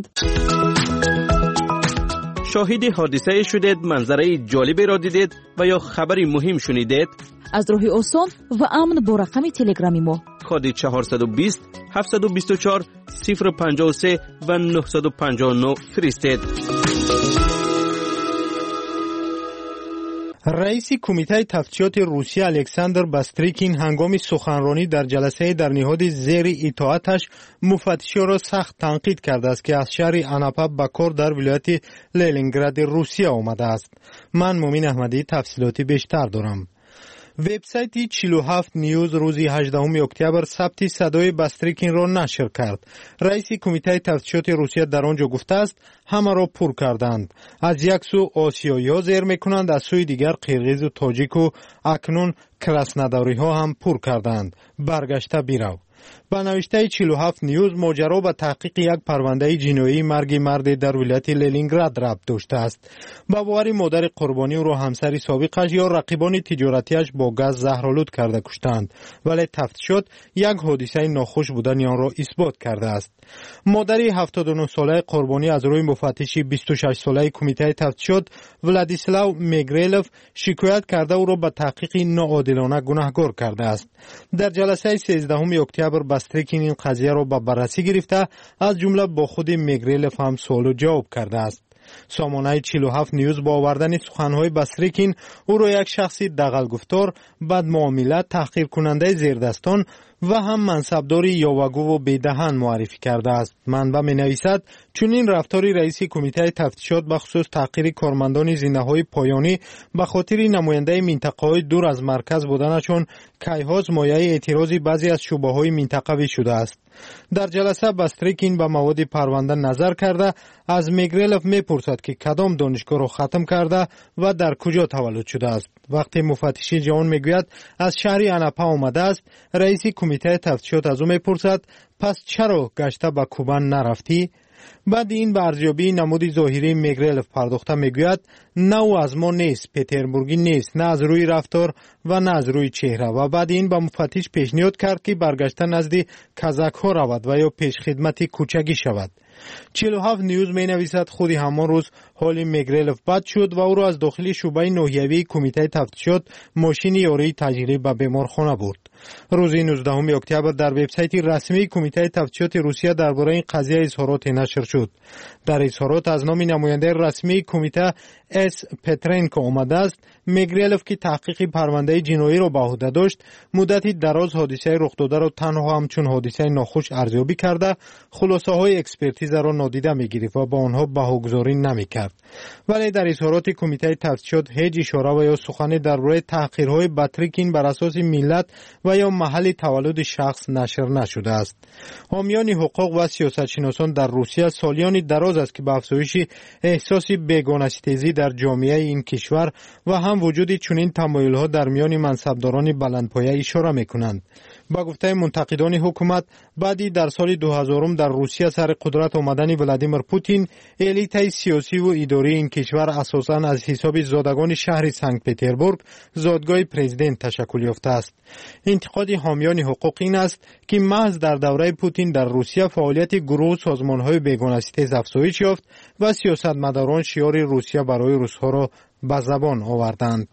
Speaker 6: شاهد حادثه شدید، منظره جالبی را دیدید و یا خبری مهم شنیدید؟
Speaker 20: از راه آسان و امن با رقم تلگرامی ما
Speaker 6: کد چهارصد و بیست هفتصد و بیست و چهار صفر پنجاه و سه و نهصد و پنجاه و نه فرستید.
Speaker 7: رئیس کمیته تفتیشات روسیه الکساندر باستریکین هنگام سخنرانی در جلسه در نهاد زیر اطاعتش مفتشی را سخت تنقید کرده است که از شهر اناپا به کار در ولایت لنینگراد روسیه آمده است. من مومین احمدی تفصیلاتی بیشتر دارم. وبسایت چهل و هفت نیوز روز هجدهم اکتبر ثبت صدای باستریکین را نشر کرد. رئیس کمیته تفتیشات روسیه در آنجا گفته است همه را پر کردند. از یک سو آسیایی‌ها زیر میکنند، از سوی دیگر قرغیز و تاجیک و اکنون کراسنوداری ها هم پر کردند. برگشته بیرو. با نوشته چهل و هفت نیوز ماجرا به تحقیق یک پرونده جنایی مرگ مرد در ولایت لنینگراد ربط داشته است. با باور مادر قربانی او را همسر سابقش یا رقیبان تجارتیش با گاز زهرآلود کرده کشتند، ولی تفتیشات یک حادثه ناخوش بودن آن را اثبات کرده است. مادر هفتاد و نه ساله قربانی از روی مفتش بیست و شش ساله کمیته تفتیشات ولادیسلاو میگریلوف شکایت کرده او را به تحقیق ناعادلانه گناهکار کرده است. در جلسه سیزدهم اکتبر باستریکین این قضیه را به بررسی گرفته از جمله با خود میگرلف هم سوال و جواب کرده است. سامانه چهل و هفت نیوز با آوردن سخنهای باستریکین او را یک شخصی دغل‌گفتار، بدمعامله، تحقیر کننده زیردستان و هم منصبداری یاوه‌گو و بیدهن معرفی کرده است. منبع می‌نویسد چنین رفتاری رئیس کمیته تفتیشات به خصوص تحقیر کارمندان زینه‌های پایانی به خاطر نماینده منطقه‌های دور از مرکز بودنشان کیهاز مایه اعتراض بعضی از شعبه‌های منطقوی شده است. در جلسه باستریکین به مواد پرونده نظر کرده از میگرلف میپرسد که کدام دانشگاه را ختم کرده و در کجا تولد شده است. وقتی مفتش جوان میگوید از شهر اناپا آمده است، رئیس کمیته تفتیشات از او میپرسد پس چرا گشته به کوبا نرفتی؟ بعد این به ارزیابی نمود ظاهری میگرلف پرداخته میگوید نه او از ما نیست، پتربورگی نیست، نه از روی رفتار و نه از روی چهره. و بعد این به مفتش پیشنهاد کرد که برگشته نزد کازاک ها رود و یا پیش خدمت کوچگی شود. چهل و هفت نیوز می نویسد خودی همان روز حال میگرلف بد شد و او را از داخل شعبه ناحیوی کمیته تفتیشات ماشین یاری تجاری به بیمارخانه برد. روز نوزدهم اکتبر در وبسایت رسمی کمیته تفتیشات روسیه درباره این قضیه اظهارات نشر شد. در اظهارات از نام نماینده رسمی کمیته اس پترنکو آمده است میگرلف که تحقیق پرونده جنایی را به عهده داشت مدتی دراز حادثه رخ داده را تنها همچون حادثه ناخوش ارزیابی کرده خلاصه های اکسپرتیز را نادیده میگرفت و با آنها بهاگذاری نمیکرد. ولی در اظهارات کمیته تفتیشات هیچ اشاره و یا سخنی درباره تحقیرهای باستریکین بر اساس ملت و یا محل تولد شخص نشر نشده است. حامیان حقوق و سیاستشناسان در روسیه سالیانی دراز است که به افزایش احساس بیگانه‌ستیزی در جامعه این کشور و هم وجود چنین تمایل‌ها در میان منصبداران بلندپایه اشاره می‌کنند. با گفته منتقدان حکومت بعدی در سال دو هزار در روسیه سر قدرت آمدن ولادیمیر پوتین الیت سیاسی و اداری این کشور اساساً از حساب زادگان شهر سنت پتربورگ زادگاه پرزیدنت تشکل یافته است. انتقاد حامیان حقوق این است که محض در دوره پوتین در روسیه فعالیت گروه و سازمان‌های بیگانه‌ستیز افزایش یافت و سیاستمداران شعار روسیه برای روس‌ها را به زبان آوردند.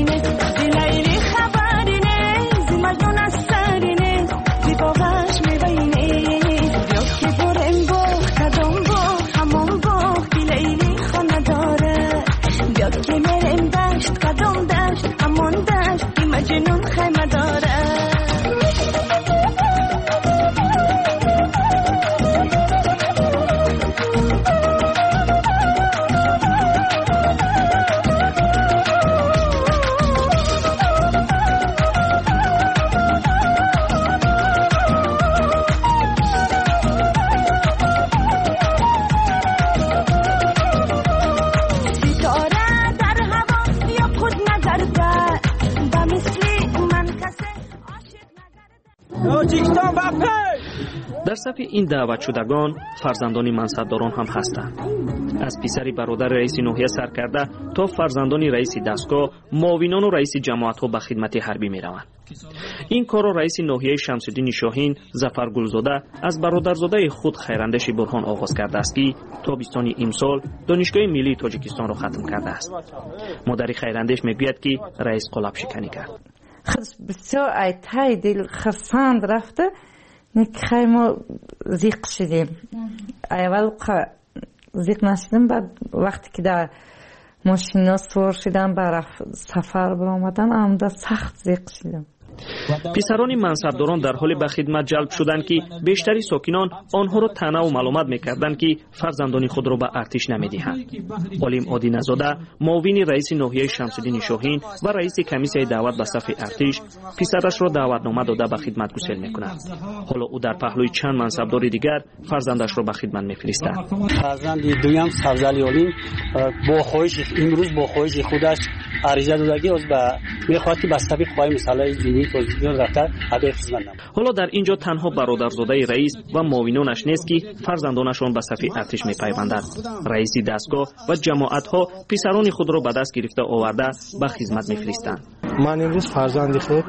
Speaker 11: خبری نه زی مجنون از سری نه زی باغش میوه در صف این دعوت شدگان فرزندان منصبداران هم هستند. از پسر برادر رئیس ناحیه سرکرده تا فرزندان رئیس دستگاه، معاونان و رئیس جماعت‌ها به خدمت حربی می‌روند. این کار را رئیس ناحیه شمس‌الدین شاهین ظفر گلزاده از برادرزاده خود خیراندیش برهان آغاز کرده است که تابستان امسال دانشگاه ملی تاجیکستان را ختم کرده است. مادر خیراندیش میگوید که رئیس قلاب شکنی کرد.
Speaker 13: بسیار ایتای دل خرساند رفته نکخای ما زیق شدیم. اول زیق نشدیم، بعد وقتی که در ماشینا سوار شدم برای سفر برآمدن عمدا سخت زیق شدم.
Speaker 11: پسران منصبداران در حال به خدمت جلب شدند که بیشتری ساکنان آنها را طعنه و ملامت می‌کردند که فرزندان خود را به ارتش نمی‌دهند. علیم عادی نزاده، معاون رئیس ناحیه شمس‌الدین شاهین و رئیس کمیسیای دعوت به صف ارتش پسرش را دعوتنامه داده به خدمت گسیل می‌کند. حالا او در پهلوی چند منصبدار دیگر فرزندش را به خدمت می‌فرستد.
Speaker 14: فرزند دویم سبزعلی علیم با خواهش امروز با خواهش خودش عریضه دادگی از به می‌خواهد که به صف قوای مسلح جمهوری تاجیکستان رفته ادای خدمت نماید.
Speaker 11: حالا در اینجا تنها برادرزاده رئیس و معاونانش نیست که فرزندانشان به صف ارتش می‌پیوندند. رئیس دستگاه و جماعت‌ها پسران خود را به دست گرفته آورده به خدمت می‌فرستند.
Speaker 24: من امروز فرزند خود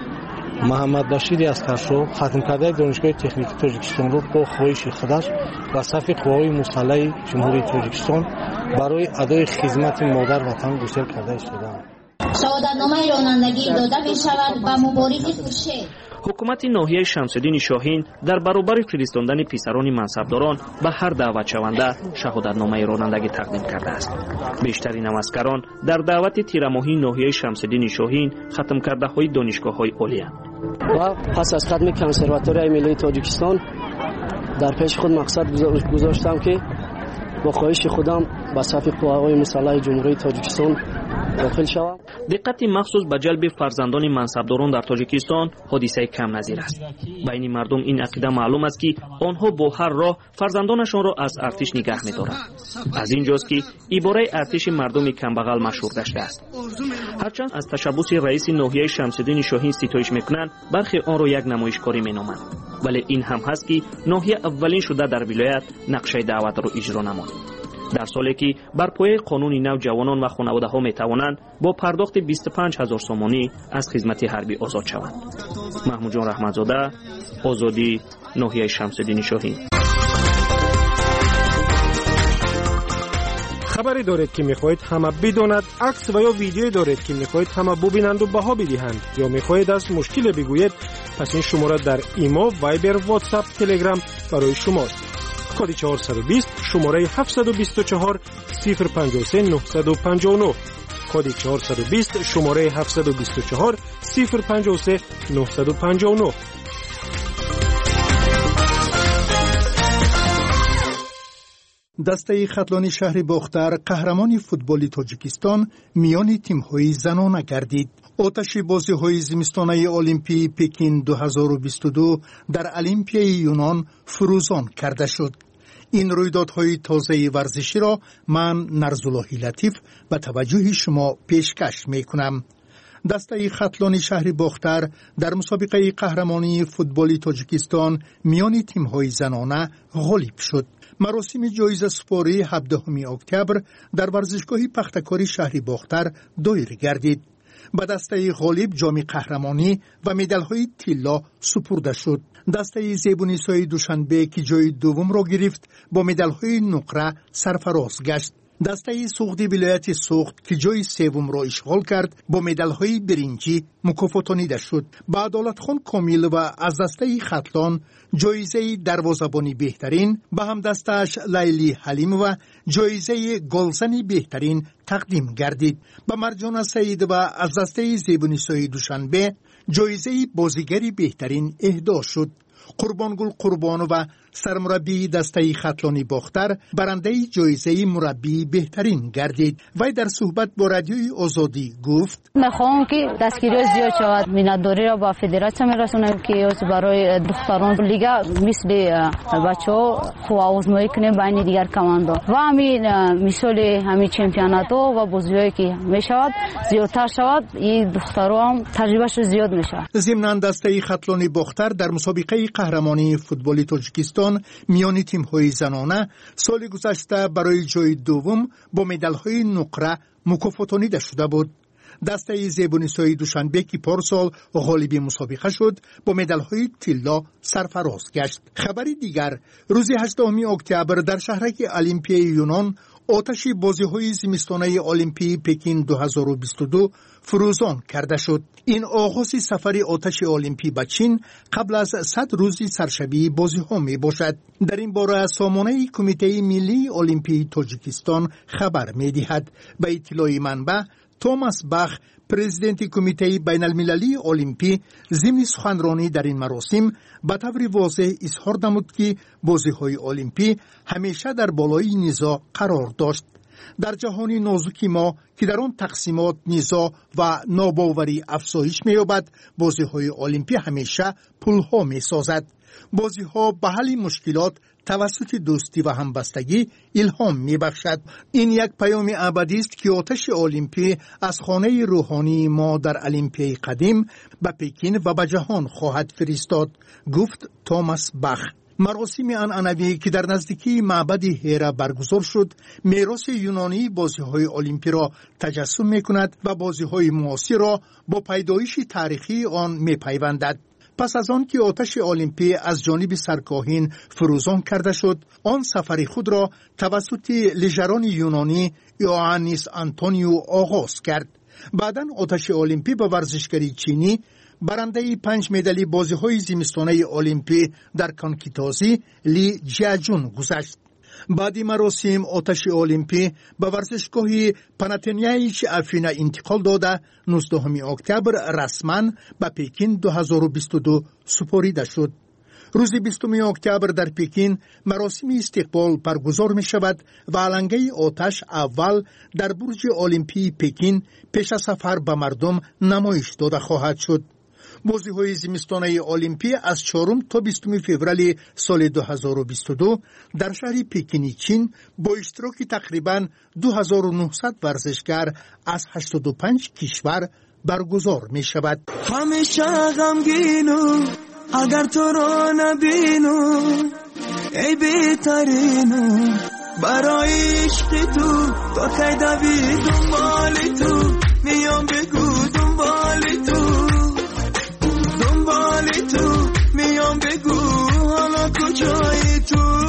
Speaker 24: محمد بشیر اسکرشو ختم کرده دانشگاه تکنیکی تاجیکستان را با خواهش خودش به صف قوای مسلح جمهوری تاجیکستان برای ادای خدمت مادر وطن گسیل کرده شدم.
Speaker 25: شهادتنامه رانندگی داده می‌شود به مبارز خوشه.
Speaker 11: حکومت ناحیه شمس‌الدین شاهین در برابر فرستاندن پسران منصبداران به هر دعوت شونده شهادتنامه رانندگی تقدیم کرده است. بیشترین نوسکران در دعوت تیرماهی ناحیه شمس‌الدین شاهین ختم کرده های دانشگاه‌های عالی اند.
Speaker 14: و پس از ختم کنسرواتوری ملی تاجیکستان در پیش خود مقصد گذاشتم که با خواهش خودم به صف قوای مسلح جمهوری تاجیکستان داخل شوم.
Speaker 11: دقت مخصوص به جلب فرزندان منصبداران در تاجیکستان حادثه کم نظیر است. بین مردم این عقیده معلوم است که آنها با هر راه فرزندانشان را از ارتش نگه می‌دارند. از اینجاست که عباره ارتش مردم کمبغل مشهور گشته است. هرچند از تشبث رئیس ناحیه شمس‌الدین شاهین ستایش می‌کنند، برخی آن را یک نمایشکاری می‌نامند. ولی این هم هست که ناحیه اولین شده در ولایت نقشه دعوت را اجرا نمود. در سالی که بر پایه قانون نو جوانان و خانواده ها می توانند با پرداخت بیست و پنج هزار سومانی از خدمت حربی آزاد شوند. محمود جان رحمتزاده، آزادی، ناحیه شمس‌الدین شاهین.
Speaker 4: خبری دارید که میخواهید همه بداند، عکس و یا ویدیویی دارید که میخواهید همه ببینند و بها بدهند، یا میخواهید از مشکل بگویید، پس این شماره در ایمو، وایبر، واتساپ، تلگرام برای شماست. کد چهارصد و بیست شماره هفتصد و بیست و چهار صفر پنجاه و سه نهصد و پنجاه و نه. کد چهارصد و بیست شماره هفتصد و بیست و چهار صفر پنجاه و سه نهصد و پنجاه و نه.
Speaker 26: دسته خطلانی شهر باختر قهرمان فوتبال تاجیکستان میان تیم‌های زنانه گردید. آتش بازی‌های زمستانه المپی پکین دو هزار و بیست و دو در المپیای یونان فروزان کرده شد. این رویدادهای تازه ورزشی را من نرزاللهی لطیف به توجه شما پیشکش می‌کنم. دسته خطلانی شهر باختر در مسابقه قهرمانی فوتبال تاجیکستان میان تیم‌های زنانه غالب شد. مراسم جایزه سپاری هفدهم اکتبر در ورزشگاه پختکاری شهر باختر دایر گردید. به دسته غالب جام قهرمانی و مدال‌های طلا سپرده شد. دسته زیبونیسای دوشنبه که جای دوم را گرفت با مدال‌های نقره سرفراز گشت. دسته سوختی ولایت سوخت که جای سوم را اشغال کرد با مدال‌های برنجی مکافاتانیده شد. با عدالتخان کامل و از دسته خطلان جایزه دروازه‌بانی بهترین، به هم دستش لیلی حلیم و جایزه گلزنی بهترین تقدیم گردید. به مرجان سعید و از دسته زیبونیسای دوشنبه جایزه بازیگری بهترین اهدا شد. قربانگل قربانو و سرمربی دسته خطلانی باختر برنده جایزه مربی بهترین گردید. وی در صحبت با رادیوی آزادی گفت:
Speaker 27: میخوام که دستگیری زیاد شود، مینتداری را با فدراسیون میرسونم که برای دختران لیگا مثل بچه‌ها خوب آزمایی کنیم بین دیگر کماندو و همین مثال همین چمپیونات و بازیایی که میشود زیادتر شود، این دخترها هم تجربهش زیاد میشه.
Speaker 26: ضمن دسته خطلانی باختر در مسابقه قهرمانی فوتبال تاجیکستان میان تیم‌های زنانه سال گذشته برای جای دوم با مدال‌های نقره مکافاتانیده شده بود. دسته زیبونیسای دوشنبه که پارسال غالب مسابقه شد با مدال‌های طلا سرفراز گشت. خبری دیگر، روز هشتم اکتبر در شهرک المپیای یونان آتش بازی‌های زمستانه المپی پکین دو هزار و بیست و دو فروزان کرده شد. این آغاز سفر آتش المپی به چین قبل از صد روز سرشبی بازی‌ها می باشد. در این باره سامانه کمیته ملی المپی تاجیکستان خبر می دهد. به اطلاع منبع، توماس باخ، پرزیدنت کمیته بین المللی المپی، ضمن سخنرانی در این مراسم به طور واضح اظهار نمود که بازی‌های المپی همیشه در بالای نزاع قرار داشت. در جهان نازک ما که در آن تقسیمات، نزاع و ناباوری افزایش می‌یابد، بازی‌های المپی همیشه پل‌ها می‌سازد. بازی‌ها به حل مشکلات توسط دوستی و همبستگی الهام می‌بخشد. این یک پیام ابدی است که آتش المپی از خانه روحانی ما در المپیای قدیم به پکین و به جهان خواهد فرستاد، گفت توماس باخ. مراسم عنعنوی که در نزدیکی معبد هیرا برگزار شد، میراث یونانی بازی‌های المپی را تجسم می‌کند و بازی‌های معاصر را با پیدایش تاریخی آن می‌پیوندد. پس از آن که آتش المپی از جانب سرکاهین فروزان کرده شد، آن سفر خود را توسط لژران یونانی یوانیس آنتونیو آغاز کرد. بعداً آتش المپی به ورزشکاری چینی برنده پنج مدالی بازی‌های زمستانه المپی در کانکیتازی لی جیاجون گذشت. بعد مراسم آتش المپی به ورزشگاه پاناتنیایچ افینا انتقال داده نوزدهم اکتبر رسما به پکین دو هزار و بیست و دو سپرده شد. روز بیستم اکتبر در پکین مراسم استقبال برگزار می شود و علنگه آتش اول در برج المپی پکین پیش از سفر به مردم نمایش داده خواهد شد. بازی‌های زمستانه المپی از چهارم تا بیستم فوریه سال دو هزار و بیست و دو در شهر پکین چین با اشتراک تقریباً دو هزار و نهصد ورزشکار از هشتاد و پنج کشور برگزار می شود.
Speaker 9: همیشه غمگینم اگر تو را نبینم، ای بهترینم برای عشق تو، تا کی دوید دنبال تو، میام بگو دنبال تو، دنبال تو میام بگو حالا کجایی تو.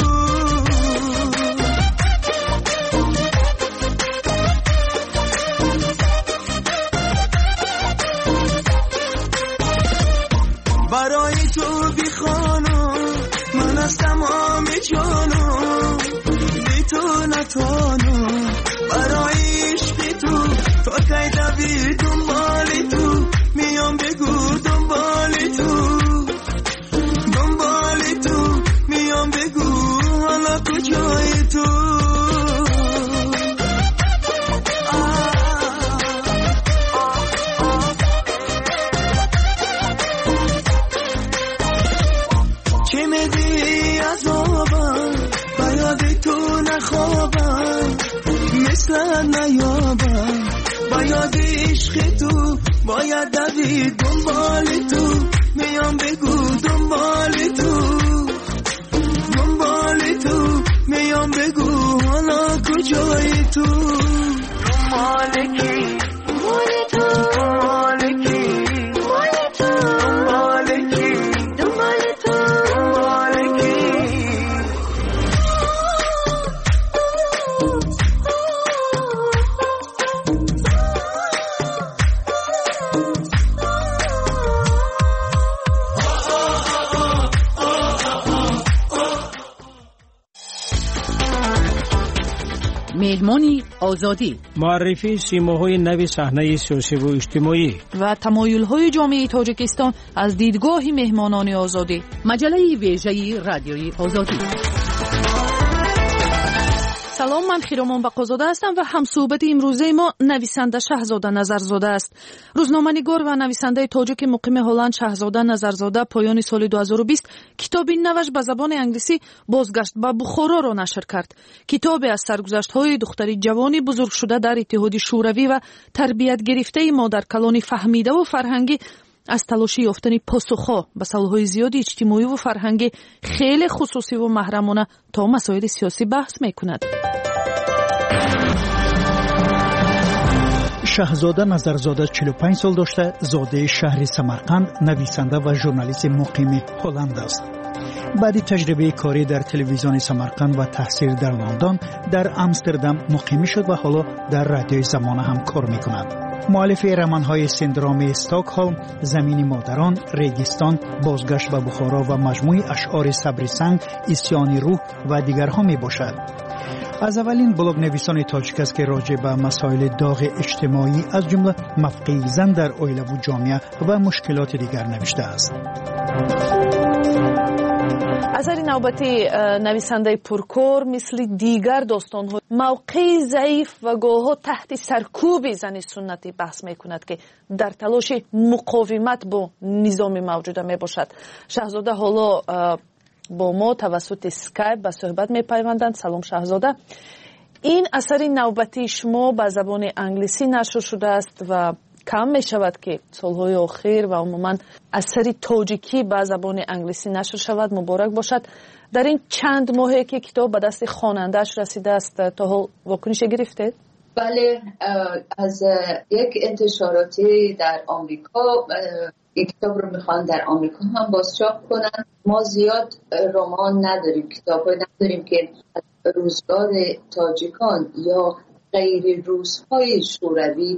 Speaker 9: برای تو بیخانم من از تمام جانم، بی تو نتانم برای عشق تو، تا کی دوید دنبال تو، میام بگو دنبال تو، دنبال تو میام بگو حالا کجای تو. چه میدی عذابم با یاد تو نخوابم، مثل نیابم با یاد عشق تو، باید دوید دنبال تو، میام بگو دنبال تو، دنبال تو میام بگو حالا کجایی تو. دنبال کی؟ دنبال تو، دنبال کی؟ دنبال تو، دنبال کی؟ دنبال تو، دنبال کی؟
Speaker 2: مهمانی آزادی،
Speaker 3: معرفی سیماهای نوی صحنه سیاسی و اجتماعی
Speaker 2: و تمایل‌های جامعه تاجیکستان از دیدگاه مهمانان آزادی. مجله ویژه رادیوی آزادی. سلام، من خیرامان بقازاده هستم و همصحبت امروزه ما نویسنده شهزاده نظرزاده است. روزنامه‌نگار و نویسنده تاجیک مقیم هلند شهزاده نظرزاده پایان سال دو هزار و بیست کتابی نوش به زبان انگلیسی بازگشت به بخارا را نشر کرد. کتابی از سرگذشت‌های دختری جوانی بزرگ شده در اتحاد شوروی و تربیت گرفته مادر کلان فهمیده و فرهنگی از تلاشی یافتن پاسخ‌ها به سوال‌های زیادی اجتماعی و فرهنگی خیلی خصوصی و محرمانه تا مسائل سیاسی بحث می‌کند.
Speaker 10: شاهزاده نظرزاده چهل و پنج سال داشته، زاده شهر سمرقند، نویسنده و ژورنالیست مقیم هلند است. بعد تجربه کاری در تلویزیون سمرقند و تحصیل در لندن، در آمستردام مقیم شد و حالا در رادیوی زمانه هم کار می‌کند. مؤلف رمان‌های سندروم استکهلم، زمین مادران، ریگستان، بازگشت به بخارا و مجموعه اشعار صبر سنگ، اسیان روح و دیگرها میباشد. از اولین بلاگ نویسان تاجیک است که راجع به مسائل داغ اجتماعی از جمله موقع زن در عائله و جامعه و مشکلات دیگر نوشته است.
Speaker 2: اثر نوبتی نویسنده پرکار مثل دیگر داستان‌ها موقع ضعیف و گاه‌ها تحت سرکوب زن سنتی بحث می‌کند که در تلاش مقاومت با نظام موجوده میباشد. شاهزاده حالا با ما توسط اسکایپ به صحبت میپیوندند. سلام شاهزاده. این اثر نوبتی شما به زبان انگلیسی نشر شده است و کم می شود که سالهای آخر و عموما اثر تاجیکی به زبان انگلیسی نشر شود. مبارک باشد. در این چند ماهی که کتاب به دست خواننده‌اش رسیده است تا حال واکنش گرفته؟
Speaker 15: بله، از یک انتشاراتی در آمریکا این کتاب رو میخوان در آمریکا هم بازچاپ کنن. ما زیاد رمان نداریم، کتاب‌های نداریم که روزگار تاجیکان یا غیر روس‌های شوروی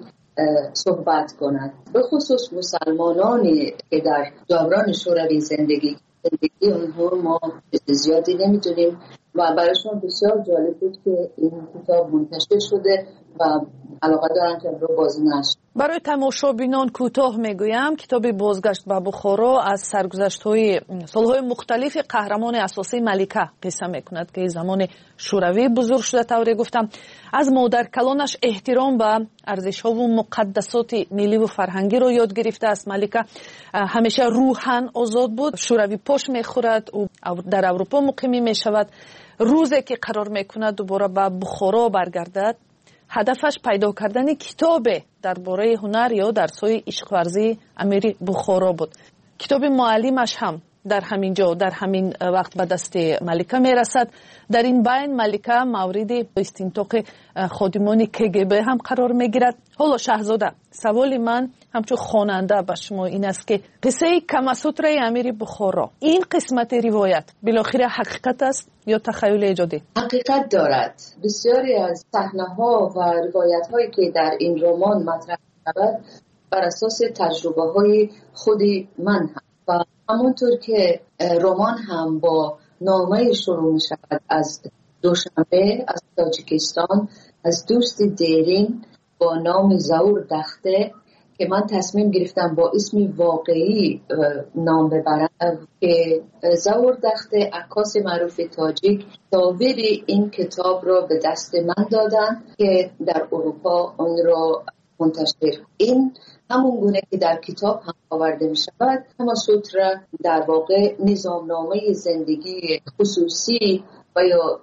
Speaker 15: صحبت کنند. به خصوص مسلمانانی که در دوران شوروی زندگی زندگی اونها ما زیادی نمیدونیم و برایشون بسیار جالب بود که این کتاب منتشر شده و علاقه دارن که رو بازی نشد.
Speaker 2: برای تماشابینان کوتاه میگویم کتاب بازگشت به بخارا از سرگذشت‌های سالهای مختلف قهرمان اساسی ملکه قصه میکند که زمان شوروی بزرگ شده. طوری گفتم از مادر کلانش احترام به ارزش‌ها و مقدسات ملی و فرهنگی رو یاد گرفته است. ملکه همیشه روحاً آزاد بود. شوروی پاش میخورد و در اروپا مقیم میشود. روزی که قرار میکند دوباره به بخارا برگردد، هدفش پیدا کردن کتاب درباره هنر یا درس‌های عشق ورزی امیر بخارا بود. کتاب معلمش هم در همین جا در همین وقت به دست ملکه میرسد. در این بین ملکه مورد استنطاق خادمان کگب هم قرار میگیرد. حالا شاهزاده، سوال من همچون خواننده به شما این است که قصه کماسوتر امیر بخارا، این قسمت روایت بالاخره حقیقت است یا تخیل ایجادی؟
Speaker 15: حقیقت دارد. بسیاری از صحنه‌ها و روایت‌هایی که در این رمان مطرح شود بر اساس تجربه‌های خود من هم و همونطور که رمان هم با نامه شروع می شود از دوشنبه از تاجیکستان، از دوست دیرین با نام زور دخته که من تصمیم گرفتم با اسم واقعی نام ببرم که زور دخته عکاس معروف تاجیک تصاویر این کتاب را به دست من دادن که در اروپا آن را منتشر. این همون گونه که در کتاب هم آورده می شود. کماسوتر در واقع نظامنامه زندگی خصوصی و یا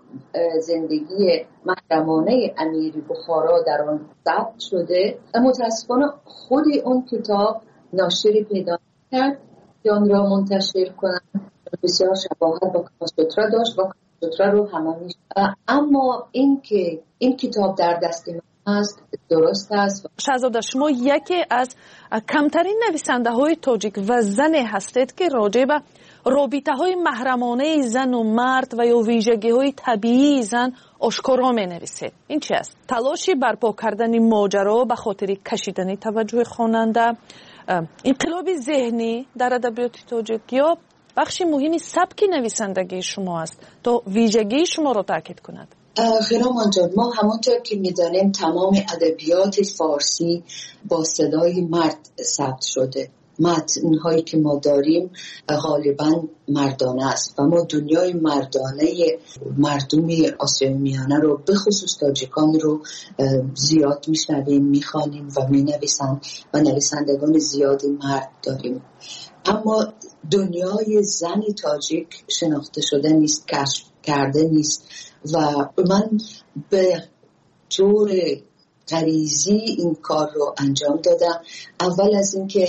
Speaker 15: زندگی محرمانه امیر بخارا در آن ثبت شده. متاسفانه خود اون کتاب ناشری پیدا کرد که آن را منتشر کنند. بسیار شباهت با کماسوتر داشت و کماسوتر رو همه می شود. اما این که این کتاب در دست من است درست است.
Speaker 2: شاهزاده، شما یکی از کمترین نویسنده های تاجیک و زن هستید که راجع به رابطه های محرمانه زن و مرد و یا ویژگی های طبیعی زن آشکارا می نویسید. این چی است؟ تلاشی برپا کردن ماجرا به خاطر کشیدن توجه خواننده، انقلاب ذهنی در ادبیات تاجیک یا بخشی مهمی سبک نویسندگی شما است تا ویژگی شما را تاکید کند؟
Speaker 15: خیرامان جان، ما همونطور که میدانیم تمام ادبیات فارسی با صدای مرد ثبت شده. متن‌هایی که ما داریم غالباً مردانه است و ما دنیای مردانه مردم آسیای میانه رو به خصوص تاجیکان رو زیاد میشنویم، میخوانیم و مینویسند و نویسندگان زیادی مرد داریم. اما دنیای زن تاجیک شناخته شده نیست، کشف کرده نیست و من به طور غریزی این کار رو انجام دادم. اول از اینکه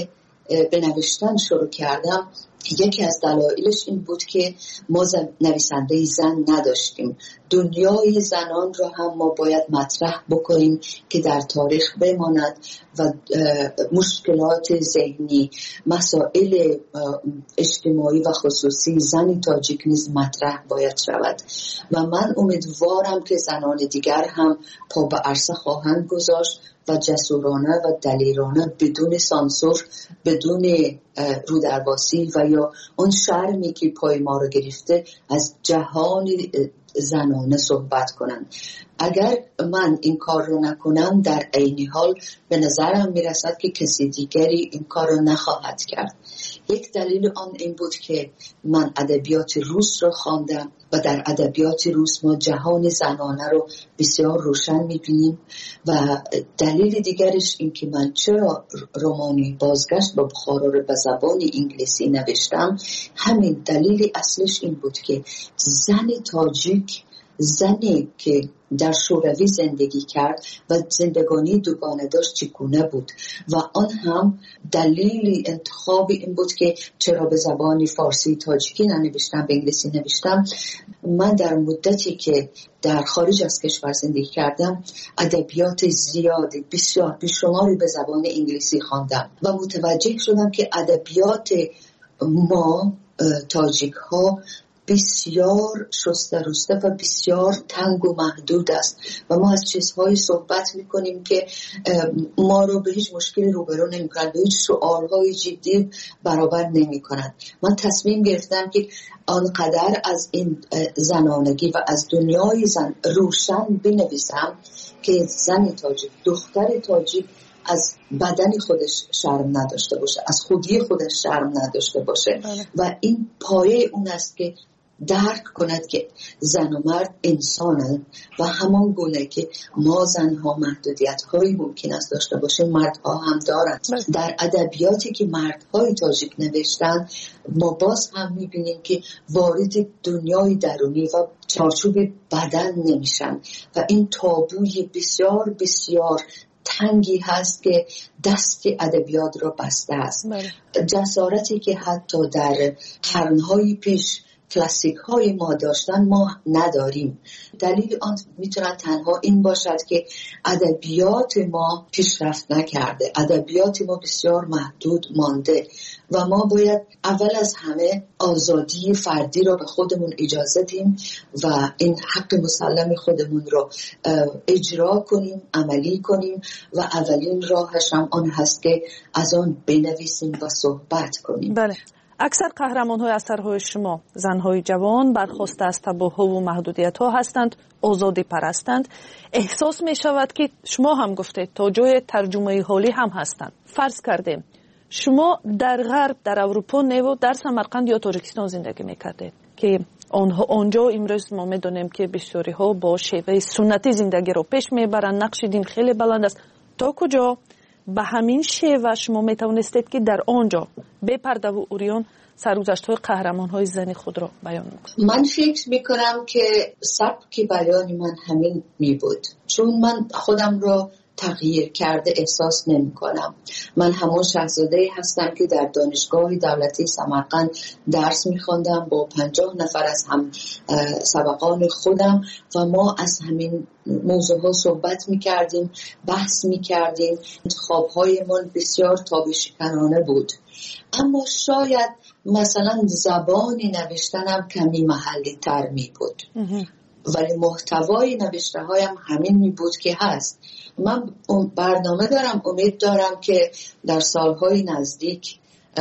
Speaker 15: به نوشتن شروع کردم، یکی از دلایلش این بود که ما نویسنده زن نداشتیم. دنیای زنان را هم ما باید مطرح بکنیم که در تاریخ بماند و مشکلات ذهنی، مسائل اجتماعی و خصوصی زن تاجیک نیز مطرح باید شود و من امیدوارم که زنان دیگر هم پا به عرصه خواهند گذاشت و جسورانه و دلیرانه بدون سانسور، بدون رودرباسی و یا اون شرمی که پای ما رو گرفته از جهان زنانه صحبت کنند. اگر من این کار رو نکنم در عین حال به نظرم میرسد که کسی دیگری این کار رو نخواهد کرد. یک دلیل آن این بود که من ادبیات روس رو خواندم و در ادبیات روس ما جهان زنانه رو بسیار روشن میبینیم و دلیل دیگرش این که من چرا رمانی بازگشت به بخارا رو به زبان انگلیسی نوشتم، همین دلیل اصلش این بود که زن تاجیک، زنی که در شوروی زندگی کرد و زندگانی دوگانه داشت چگونه بود و آن هم دلیل انتخاب این بود که چرا به زبان فارسی تاجیکی ننوشتم، به انگلیسی نوشتم. من در مدتی که در خارج از کشور زندگی کردم ادبیات زیادی بسیار بیشماری به زبان انگلیسی خواندم و متوجه شدم که ادبیات ما تاجیک ها بسیار شسته رسته و بسیار تنگ و محدود است و ما از چیزهایی صحبت میکنیم که ما رو به هیچ مشکلی روبرو نمیکنند، به هیچ شعارهای جدی برابر نمیکنند. من تصمیم گرفتم که آنقدر از این زنانگی و از دنیای زن روشن بنویسم که زن تاجیک، دختر تاجیک از بدن خودش شرم نداشته باشه، از خودی خودش شرم نداشته باشه بله. و این پایه اون است که درک کند که زن و مرد انسانند و همان گونه که ما زنها محدودیت هایی ممکن است داشته باشه مردها هم دارند. در ادبیاتی که مردهای تاجیک نوشتن ما باز هم میبینیم که وارد دنیای درونی و چارچوب بدن نمیشن و این تابوی بسیار بسیار تنگی هست که دست ادبیات را بسته است. جسارتی که حتی در قرنهای پیش کلاسیک های ما داشتن ما نداریم. دلیل آن میتونه تنها این باشد که ادبیات ما پیشرفت نکرده، ادبیات ما بسیار محدود مانده و ما باید اول از همه آزادی فردی را به خودمون اجازه دیم و این حق مسلم خودمون رو اجرا کنیم، عملی کنیم و اولین راهش هم آن هست که از آن بنویسیم و صحبت کنیم.
Speaker 2: بله. اکثر قهرمان‌های اثرهای شما زن‌های جوان برخواسته از تابوها و محدودیت‌ها هستند، آزادی پرستند. احساس می‌شود که شما هم گفتید تا جای ترجمه حالی هم هستند. فرض کردیم شما در غرب، در اروپا و در سمرقند یا تاجیکستان زندگی می‌کردید که آنها آنجا امروز ما می‌دونیم که بسیاری‌ها با شیوه سنتی زندگی رو پیش می‌برند، نقش دین خیلی بلند است. تا کجا به همین شیوه شما میتونستید که در آنجا به پرده و اوریان سرگذشت‌های قهرمان‌های زنی خود را بیان کنید؟
Speaker 15: من فکر میکنم که سبک بیان من همین می بود، چون من خودم را تغییر کرده احساس نمی کنم. من همون شاهزاده هستم که در دانشگاه دولتی سمرقند درس می خواندم با پنجاه نفر از هم سبقان خودم و ما از همین موضوع ها صحبت می کردیم، بحث می کردیم. انتخاب های من بسیار تابشکنانه بود، اما شاید مثلا زبانی نوشتنم کمی محلی تر می بود ولی محتوای نوشته هایم همین می بود که هست. من برنامه دارم، امید دارم که در سالهای نزدیک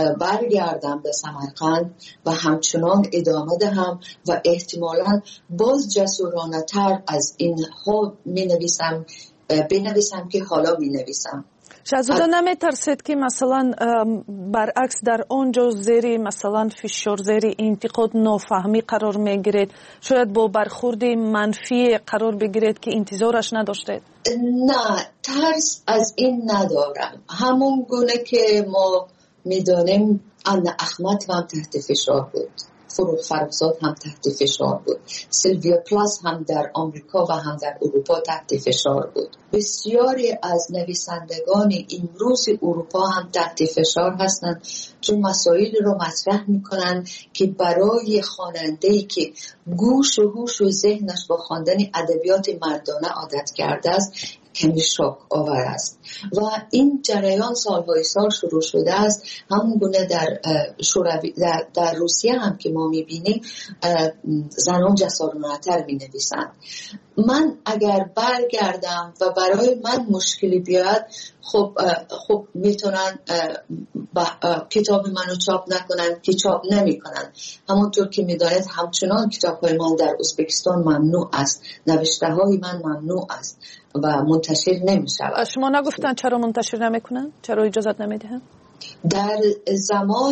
Speaker 15: برگردم به سمرقند و همچنان ادامه دهم و احتمالاً باز جسورانه تر از این ها می نویسم بنویسم که حالا می نویسم.
Speaker 2: شاهزاده نمی ترسید که مثلا برعکس در آنجا زیر مثلا فشار، زیر انتقاد، نافهمی قرار می گیرید، شاید با برخورد منفی قرار بگیرید که انتظارش نداشتید؟
Speaker 15: نه، ترس از این ندارم. همون گونه که ما میدانیم ان احمد هم تحت فشار بود فروغ فرخزاد هم تحت فشار بود. سیلویا پلاس هم در آمریکا و هم در اروپا تحت فشار بود. بسیاری از نویسندگان امروز اروپا هم تحت فشار هستند چون مسائل رو مطرح میکنن که برای خواننده‌ای که گوش و هوش و ذهنش با خواندن ادبیات مردانه عادت کرده است کمی شوک آور است و این جریان سالهای سال شروع شده است. همون گونه در شوروی در, در روسیه هم که ما میبینیم زنان جسارانه‌تر مینویسند. من اگر برگردم و برای من مشکلی بیاد خب خب میتونن کتاب منو چاپ نکنن که چاپ نمیکنن. همونطور که میدانید همچنان کتاب‌های من در ازبکستان ممنوع است، نوشته‌های من ممنوع است و منتشر نمیشود.
Speaker 2: شما نگفتن چرا منتشر نمیکنن؟ چرا اجازت نمیدهن؟
Speaker 15: در زمان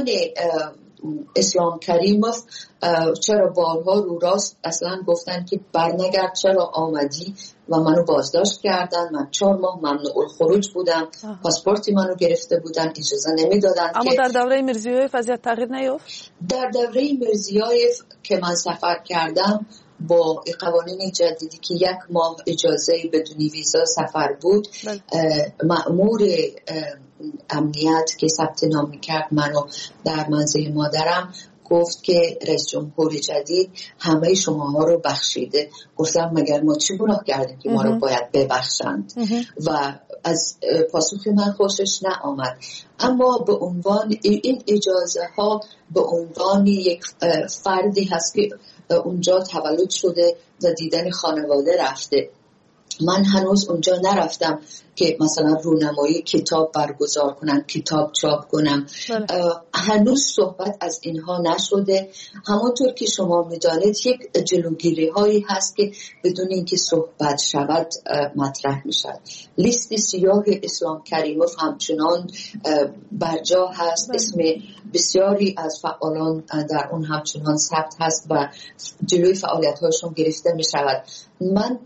Speaker 15: اسلام کریموف چرا بارها رو راست اصلا گفتن که برنگرد چرا آمدی و منو بازداشت کردن. من چهار ماه ممنوع الخروج بودم، پاسپورتی منو گرفته بودن، اجازه نمیدادن.
Speaker 2: اما در دوره میرزیویف وضعیت تغییر نیافت؟
Speaker 15: در دوره میرزیویف که من سفر کردم با قوانین جدیدی که یک ماه اجازه بدون ویزا سفر بود، مأمور امنیت که ثبت نام میکرد منو در منزل مادرم گفت که رئیس جمهور جدید همه شماها رو بخشیده. گفتم مگر ما چی گناه کردیم که ما رو باید ببخشند؟ و از پاسخ من خوشش نآمد. اما به عنوان این اجازه ها به عنوان یک فردی هست که اونجا تولد شده و دیدن خانواده رفته. من هنوز اونجا نرفتم که مثلا رونمایی کتاب برگزار کنم، کتاب چاپ کنم. هنوز صحبت از اینها نشده. همونطور که شما میدانید یک جلوگیری هایی هست که بدون اینکه صحبت شود مطرح میشد. لیست سیاه اسلام کریموف همچنان برجا هست. اسم بسیاری از فعالان در اون همچنان ثبت هست و جلوی فعالیت هاشون گرفته میشود. من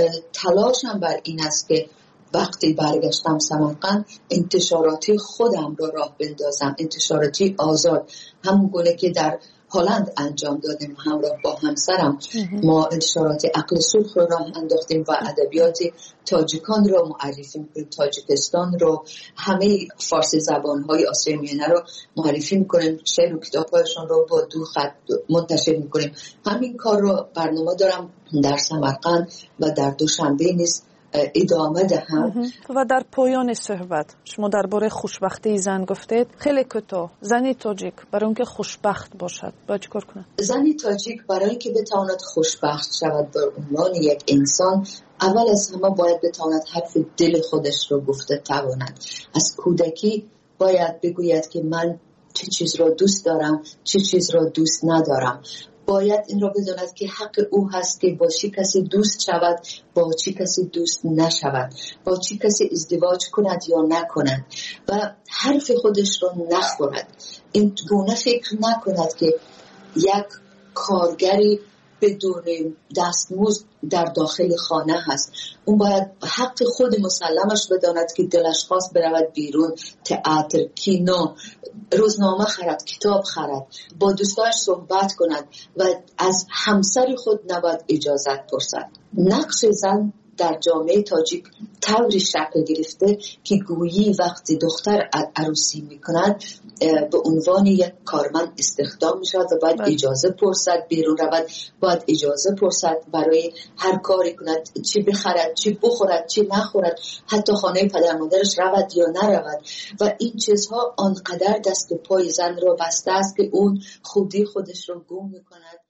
Speaker 15: تلاشم بر این است که وقتی برگشتم سمرقند انتشاراتی خودم را راه بندازم، انتشاراتی آزاد، همون گونه که در هلند انجام دادیم همراه با همسرم. ما انتشارات عقل سرخ رو راه انداختیم و ادبیات تاجیکان رو معرفی میکنیم، تاجیکستان رو، همه فارسی زبانهای آسیای میانه رو معرفی میکنیم، شعر و کتابهایشان رو با دو خط منتشر میکنیم. همین کار رو برنامه دارم در سمرقند و در دوشنبه نیز ادامه دهم.
Speaker 2: و در پایان صحبت شما درباره خوشبختی زن گفتید. خیلی کوتاه، زنی تاجیک برای اون که خوشبخت باشد باید چیکار کنه؟
Speaker 15: زنی تاجیک برای اینکه بتواند خوشبخت شود به عنوان یک انسان، اول از همه باید بتواند حرف دل خودش رو گفته تواند. از کودکی باید بگوید که من چه چیز را دوست دارم، چه چیز را دوست ندارم. باید این را بداند که حق او هست که با چی کسی دوست شود، با چی کسی دوست نشود، با چی کسی ازدواج کند یا نکند و حرف خودش را نخورد. این گونه فکر نکند که یک کارگری بدون دستمزد در داخل خانه هست. اون باید حق خود مسلمش بداند که دلش خواست برود بیرون، تئاتر، کینو، روزنامه خرد، کتاب خرد، با دوستاش صحبت کند و از همسر خود نباید اجازت پرسد. نقش زن در جامعه تاجیک طوری شکل گرفته که گویی وقتی دختر عروسی میکند به عنوان یک کارمند استخدام میشود و باید اجازه پرسد بیرون رود، باید اجازه پرسد برای هر کاری کند، چی بخرد، چی بخورد، چی نخورد، حتی خانه پدر مادرش رود یا نرود. و این چیزها آنقدر دست و پای زن را بسته است که اون خودی خودش را گم میکند.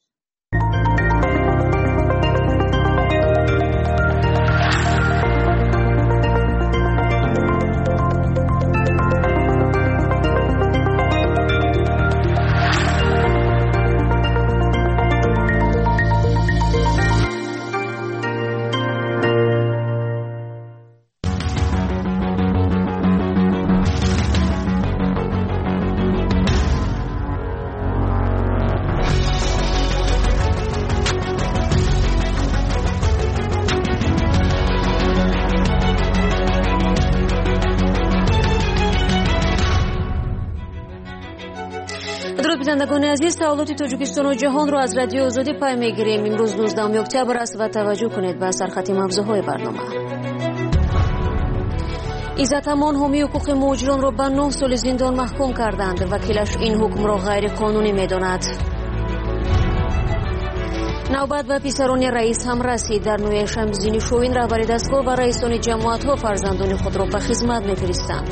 Speaker 1: شنوندگان عزیز، سوالات تاجیکستان و جهان را از رادیو آزادی پای میگیریم. امروز نوزدهم اکتبر است و توجه کنید به سرخط موضوعهای برنامه. عزت امان حامی حقوق مهاجران را به نه سال زندان محکوم کردند. وکیلش این حکم را غیر قانونی میداند. نوبت به پسران رئیس هم رسید. در نوی شمزینی شوین رهبر دستگاه و رئیسان جماعت ها فرزندان خود را به خدمت میفرستند.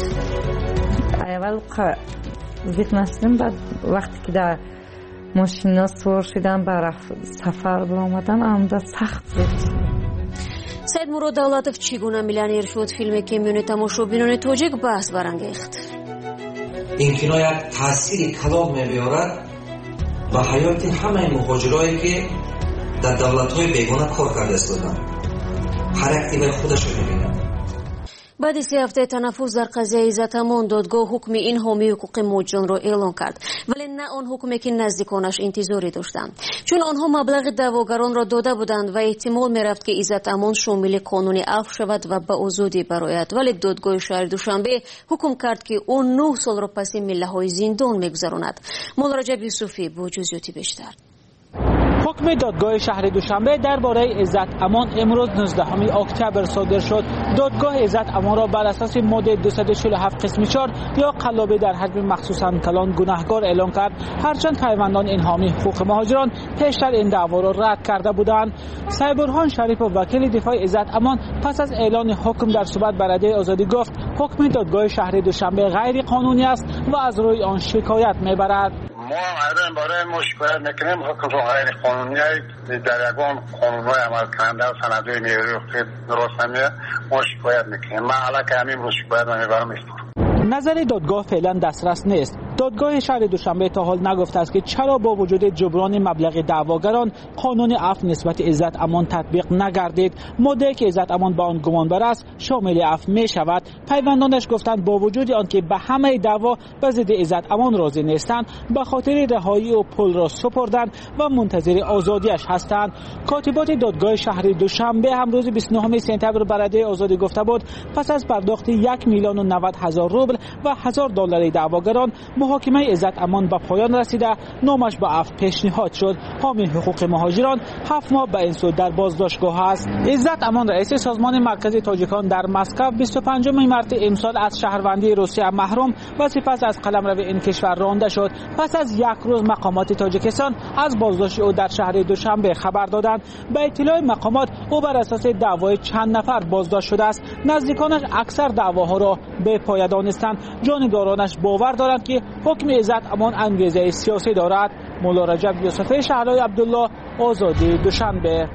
Speaker 13: اول زیق نشدم، بعد وقتی که در ماشینا سوار شدم برای سفر برآمدم آمده سخت زیق شدم.
Speaker 1: سید مراد دولتوف چگونه میلیونر شد؟ فیلمی که میون تماشاچیان تاجیک بحث برانگیخت.
Speaker 16: این کینو یک تاثیر کلان می‌بیارد و حیات همه مهاجرایی که در دولت‌های بیگانه کار کرده هستند. هر اکتیو خودش رو می‌بیند.
Speaker 1: بعد سه هفته تنفس در قضیه عزت امان، دادگاه حکم این حامی حقوق مهاجران را اعلام کرد، ولی نه آن حکمی که نزدیکانش انتظاری داشتند، چون آنها مبلغ دعواگران را داده بودند و احتمال می‌رفت که عزت امان شامل قانون عفو شود و به آزادی برآید. ولی دادگاه شهر دوشنبه حکم کرد که او نه سال را پس میله‌های زندان می‌گذراند. مولا رجب یوسفی با جزئیات بیشتر.
Speaker 22: حکم دادگاه شهر دوشنبه درباره عزت امان امروز نوزدهم اکتبر صادر شد. دادگاه عزت امان را بر اساس ماده دویست و چهل و هفت قسم چهار یا قلابه در حجم مخصوصاً کلان گناهکار اعلام کرد، هرچند پیوندان این حامی حقوق مهاجران پیشتر این دعوا را رد کرده بودند. سید برهان شریف و وکیل دفاع عزت امان پس از اعلان حکم در صحبت با رادیو آزادی گفت حکم دادگاه شهر دوشنبه غیر قانونی است و از روی آن شکایت میبرد.
Speaker 5: ما الان برای مشکل میکنیم حکم رو غیر قانونی در یگان قانونهای عمل کننده و سندهای نیروی درست نمیه ما شکایت میکنیم. من حالا که همین رو شکایت میبرم میکنم.
Speaker 22: نظر دادگاه فعلا دسترس نیست. دادگاه شهر دوشنبه تا حال نگفته است که چرا با وجود جبران مبلغ دعواگران قانون عفو نسبت عزت امان تطبیق نگردید. ماده که عزت امان به آن گمانبر است شامل عفو می شود. پیوندانش گفتند با وجود آنکه به همه دعوا به ضد عزت امان راضی نیستند، به خاطر رهایی و پول را سپردند و منتظر آزادیش هستند. کاتبات دادگاه شهر دوشنبه هم روز بیست و نهم سپتامبر برای آزادی گفته بود پس از پرداخت یک میلیون و نود هزار روبل و هزار دلار دعواگران محاکمه عزت امان به پایان رسیده، نامش به عفو پیشنهاد شد. حامی حقوق مهاجران هفت ماه به این سو در بازداشتگاه است. عزت امان رئیس سازمان مرکزی تاجیکان در مسکو بیست و پنجم مارس امسال از شهروندی روسیه محروم و سپس از قلمرو این کشور رانده شد. پس از یک روز مقامات تاجیکستان از بازداشت او در شهر دوشنبه خبر دادند. به اطلاع مقامات او بر اساس دعوای چند نفر بازداشت شده است. نزدیکانش اکثر دعواها را به پایه دانستند. جانبدارانش باور دارند که حکم عزت امان انگیزه سیاسی دارد. مولا رجب یوسفی شهلای عبدالله، آزادی دوشنبه.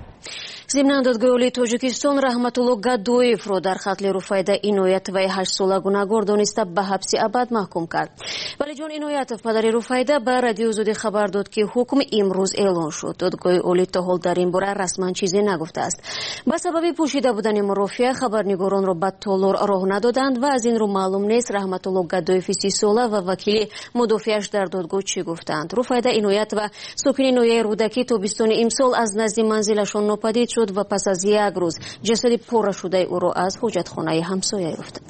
Speaker 1: ضمن دادگاه عالی تاجیکستان رحمتالله گدویف را در قتل رفیده اینایت و هشت ساله گناهکار دانسته به حبس ابد محکوم کرد. ولی جان اینایتوف پدر رفیده به رادیو آزادی خبر داد که حکم امروز اعلان شد. دادگاه عالی تا حال در این باره رسما چیزی نگفته است. به سبب پوشیده بودن مرافعه خبرنگاران را به تالار راه ندادند و از این رو معلوم نیست رحمتالله گدویف سی ساله و وکیل مدافعش در دادگاه چی گفتند. رفیده اینایت و ساکن نویه رودکی تابستان امسال از نزد منزلشان ناپدید شد و پس از یک روز جسد پاره شده او را از حاجتخانه همسایه یافتند.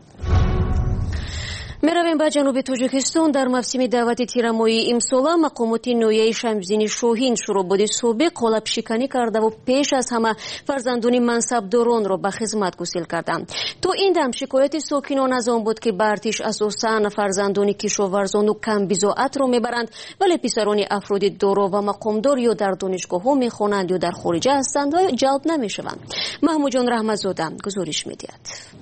Speaker 1: میرویم به جنوب تاجیکستان. در موسم دعوت تیرمایی امسال مقامات نویه شمزینی شاهین شوراباد صوبه قالب شکنی کرده و پیش از همه فرزندان منصبداران را به خدمت گسیل کردند. تو این دم شکایت ساکنان از آن بود که به ارتش اساساً فرزندان کشاورزان و کم بضاعت را میبرند، ولی پسران افراد دارا و مقامدار یا در دانشگاه ها میخوانند یا در خارج هستند و جلب نمیشوند. محمود جان رحمتزاده گزارش میدهد.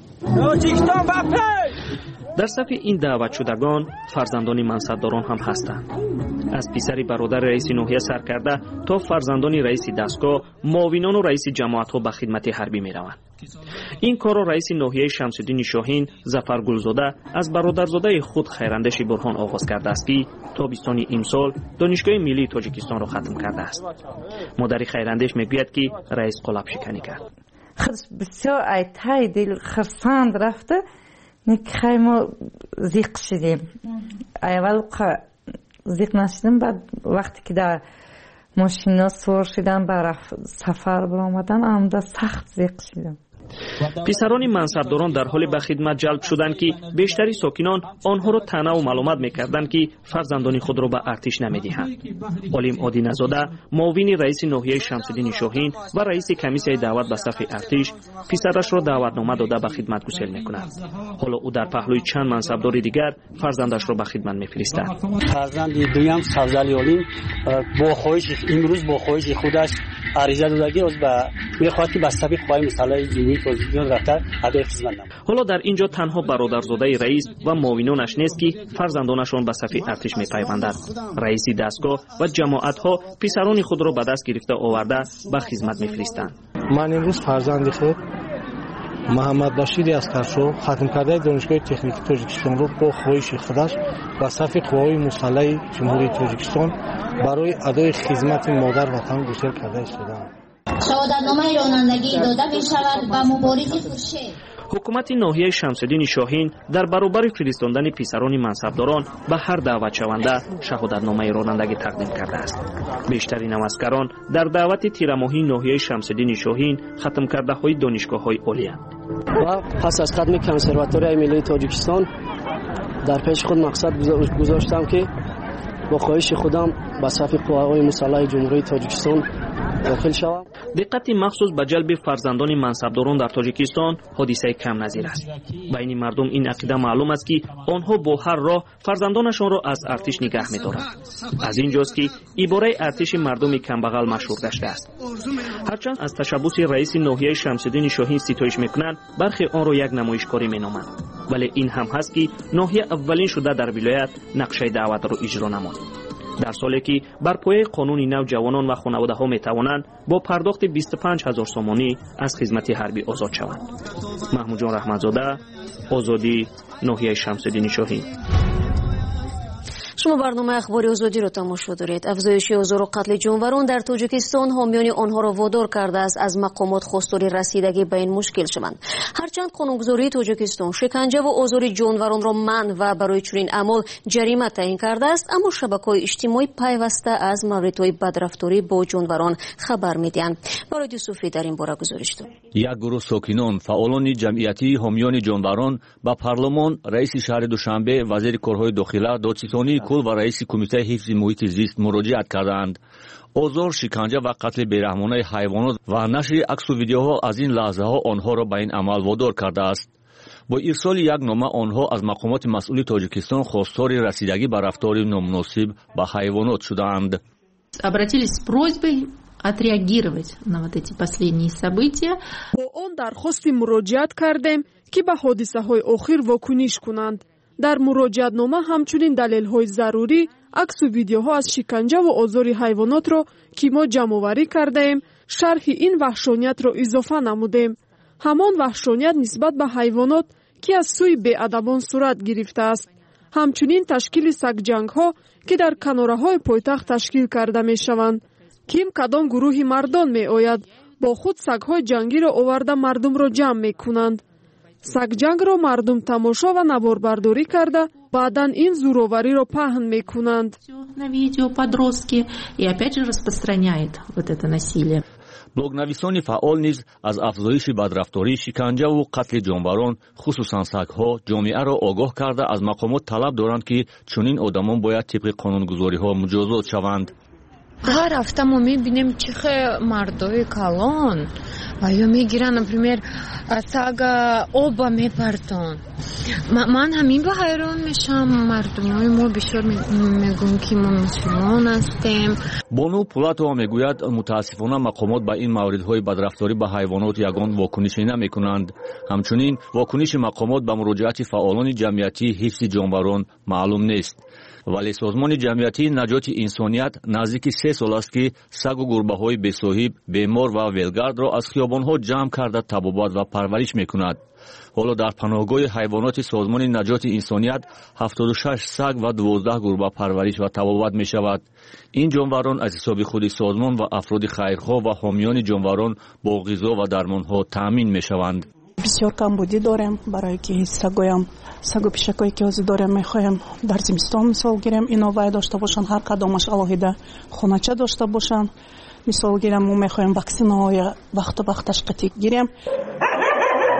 Speaker 11: در صف این دعوت شدگان فرزندان منصبداران هم هستند. از پسر برادر رئیس ناحیه سرکرده تا فرزندان رئیس دستگاه، معاونان و رئیس جماعت‌ها به خدمت حربی می‌روند. این کار را رئیس ناحیه شمس‌الدین شاهین ظفر گلزاده از برادرزاده خود خیراندش برهان آغاز کرده است که تابستان امسال دانشگاه ملی تاجیکستان را ختم کرده است. مادر خیراندش میگوید که رئیس قلاب شکنی کرد.
Speaker 13: بسیار ایتای دل خرسند رفته نکخای ما زیق شدیم. اول زیق نشدیم، بعد وقتی که در ماشینا سوار شدم برای سفر برآمدن آمده سخت زیق شدیم.
Speaker 11: писарони мансабдорон дар ҳоле ба хидмат ҷалб шуданд ки бештари сокинон онҳоро таънаву маълумат мекарданд ки фарзандони худро ба артиш намедиҳанд. олим одиназода, муовини раиси ноҳияи Шамсиддини Шоҳин ва раиси комиссияи даъват ба сафи артиш писарашро даъватнома дода ба хидмат гусел мекунад. ҳоло ӯ дар паҳлӯи чанд мансабдори дигар фарзандашро ба хидмат мефиристад.
Speaker 14: фарзанди дуям Савзали олим бо хоҳиши имрӯз бо хоҳиши худаш ариза додаги оз ба мехоҳад ки ба сафи хоҳаи мусаллаҳи ҷумҳурии Тоҷикистон рафта адои хизмат намояд.
Speaker 11: ҳоло дар ин ҷо танҳо бародарзодаи раис ва муовинонаш нест ки фарзандонашон ба сафи артиш мепайванданд. раиси дастгоҳ ва ҷамоатҳо писарони худро ба даст гирифта оварда ба хизмат мефиристанд.
Speaker 24: ман имрӯз фарзанди худ Муҳаммад Башири Аскаршо хатмкардаи донишгоҳи техникии Тоҷикистонро бо хоҳиши худаш ба сафи қувваҳои мусаллаҳи ҷумҳурии Тоҷикистон барои адои хизмати модар ватан гусел карда истодаам.
Speaker 25: шаҳодатномаи ронандагӣ дода мешавад ба муборизи Хуршед.
Speaker 11: ҳукумати ноҳияи Шамсиддини Шоҳин дар баробари фиристондани писарони мансабдорон ба ҳар даъватшаванда шаҳодатномаи ронандагӣ тақдим кардааст. бештари навазгарон дар даъвати тирамоҳии ноҳияи Шамсиддини Шоҳин хатмкардаҳои донишгоҳҳои олиянд.
Speaker 14: ва пас аз хатми консерваторияи миллии Тоҷикистон дар пеши худ мақсад гузоштам ки бо хоҳиши худам ба сафи қувваҳои мусаллаҳи ҷумҳурии Тоҷикистон дохил шавам.
Speaker 11: диққати махсус ба ҷалби фарзандони мансабдорон дар Тоҷикистон ҳодисаи камназир аст. байни мардум ин ақида маълум аст ки онҳо бо ҳар роҳ фарзандонашонро аз артиш нигаҳ медоранд. аз ин ҷост ки ибораи артиши мардуми камбағал машҳур гаштааст. ҳарчанд аз ташаббуси раиси ноҳияи Шамсиддини Шоҳин ситоиш мекунанд, бархе онро як намоишкорӣ меноманд. вале ин ҳам ҳаст ки ноҳия аввалин шуда дар вилоят нақшаи даъватро иҷро намуд. дар соле ки бар пояи қонуни нав ҷавонон ва хонаводаҳо метавонанд бо пардохти бисту панҷ ҳазор сомонӣ аз хизмати ҳарбӣ озод шаванд. маҳмуҷон раҳматзода, озодӣ, ноҳияи Шамсиддини Шоҳин.
Speaker 1: шумо барномаи ахбори озодиро тамошо доред. афзоиши озору қатли ҷонварон дар Тоҷикистон ҳомиёни онҳоро водор кардааст аз мақомот хостори расидагӣ ба ин мушкил шаванд. ҳарчанд қонунгузории Тоҷикистон шиканҷаву озори ҷонваронро манъ ва барои чунин аъмол ҷарима таъин кардааст, аммо шабакаҳои иҷтимоӣ пайваста аз мавридҳои бадрафторӣ бо ҷонварон хабар медиҳанд. барои Юсуфӣ дар ин бора гузориш дорем.
Speaker 8: як гурӯҳ сокинон, фаъолони ҷамъиятии ҳомиёни ҷонварон ба парлумон, раиси шаҳри Душанбе, вазири корҳои дохила, додситонии кул ва раиси кумитаи ҳифзи муҳити зист муроҷиат карданд. озор, шиканҷа ва қатли бераҳмонаи ҳайвонот ва нашри аксу видеоҳо аз ин лаҳзаҳо онҳоро ба ин амал водор кардааст. бо ирсоли як нома онҳо аз мақомоти масъули Тоҷикистон хостори расидагӣ ба рафтори номуносиб ба ҳайвонот шудаанд.
Speaker 12: Обратились с просьбой отреагировать на вот эти последние события.
Speaker 17: бо он дархости муроҷиат кардем ки ба ҳодисаҳои охир вокуниш кунанд. дар муроҷиатнома ҳамчунин далелҳои зарурӣ, аксу видеоҳо аз шиканҷа ва озори ҳайвонотро ки мо ҷамъоварӣ кардаем, шарҳи ин ваҳшониятро изофа намудем. ҳамон ваҳшоният нисбат ба ҳайвонот ки аз сӯи беадабон сурат гирифтааст. ҳамчунин ташкили сагҷангҳо ки дар канораҳои пойтахт ташкил карда мешаванд. ким кадом гурӯҳи мардон меояд, бо худ сагҳои ҷангиро оварда мардумро ҷамъ мекунанд. сагҷангро мардум тамошо ва наворбардорӣ карда, баъдан ин зӯровариро паҳн мекунанд.
Speaker 12: На видео подростки и опять же распространяет вот это насилие.
Speaker 8: блогнависони фаъол низ аз афзоиши бадрафторӣ, шиканҷаву қатли ҷонварон, хусусан сагҳо, ҷомеаро огоҳ карда аз мақомот талаб доранд ки чунин одамон бояд тибқи қонунгузориҳо муҷозот шаванд.
Speaker 18: ҳар ҳафта мо мебинем чихе мардои калон ва ё мегиранд, например, сага оба мепартон. ман ҳамин ба ҳайрон мешам. мардумои мо бисёр мегӯям ки мо мусулмон ҳастем.
Speaker 8: бону пулатова мегӯяд, мутаассифона мақомот ба ин мавридҳои бадрафторӣ ба ҳайвонот ягон вокунишӣ намекунанд. ҳамчунин вокуниши мақомот ба муроҷиати фаъолони ҷамъиятии ҳифзи ҷонварон маълум нест. вале созмони ҷамъиятии наҷоти инсоният наздики се сол аст ки сагу гурбаҳои бесоҳиб, бемор ва велгардро аз хиёбонҳо ҷамъ карда табобат ва парвариш мекунад. ҳоло дар паноҳгоҳи ҳайвоноти созмони наҷоти инсоният ҳафтоду шаш саг ва дувоздаҳ гурба парвариш ва табобат мешавад. ин ҷонварон аз ҳисоби худи созмон ва афроди хайрхоҳ ва ҳомиёни ҷонварон бо ғизо ва дармонҳо таъмин мешаванд.
Speaker 19: бисёр камбудӣ дорем, барое ки сагоям сагу пишакое ки ҳозир дорем мехоҳем дар зимистон мисол гирем ино вай дошта бошанд, ҳар кадомаш алоҳида хонача дошта бошанд. мисол гирем мо мехоҳем ваксинаҳои вақту вақташ қатъӣ гирем.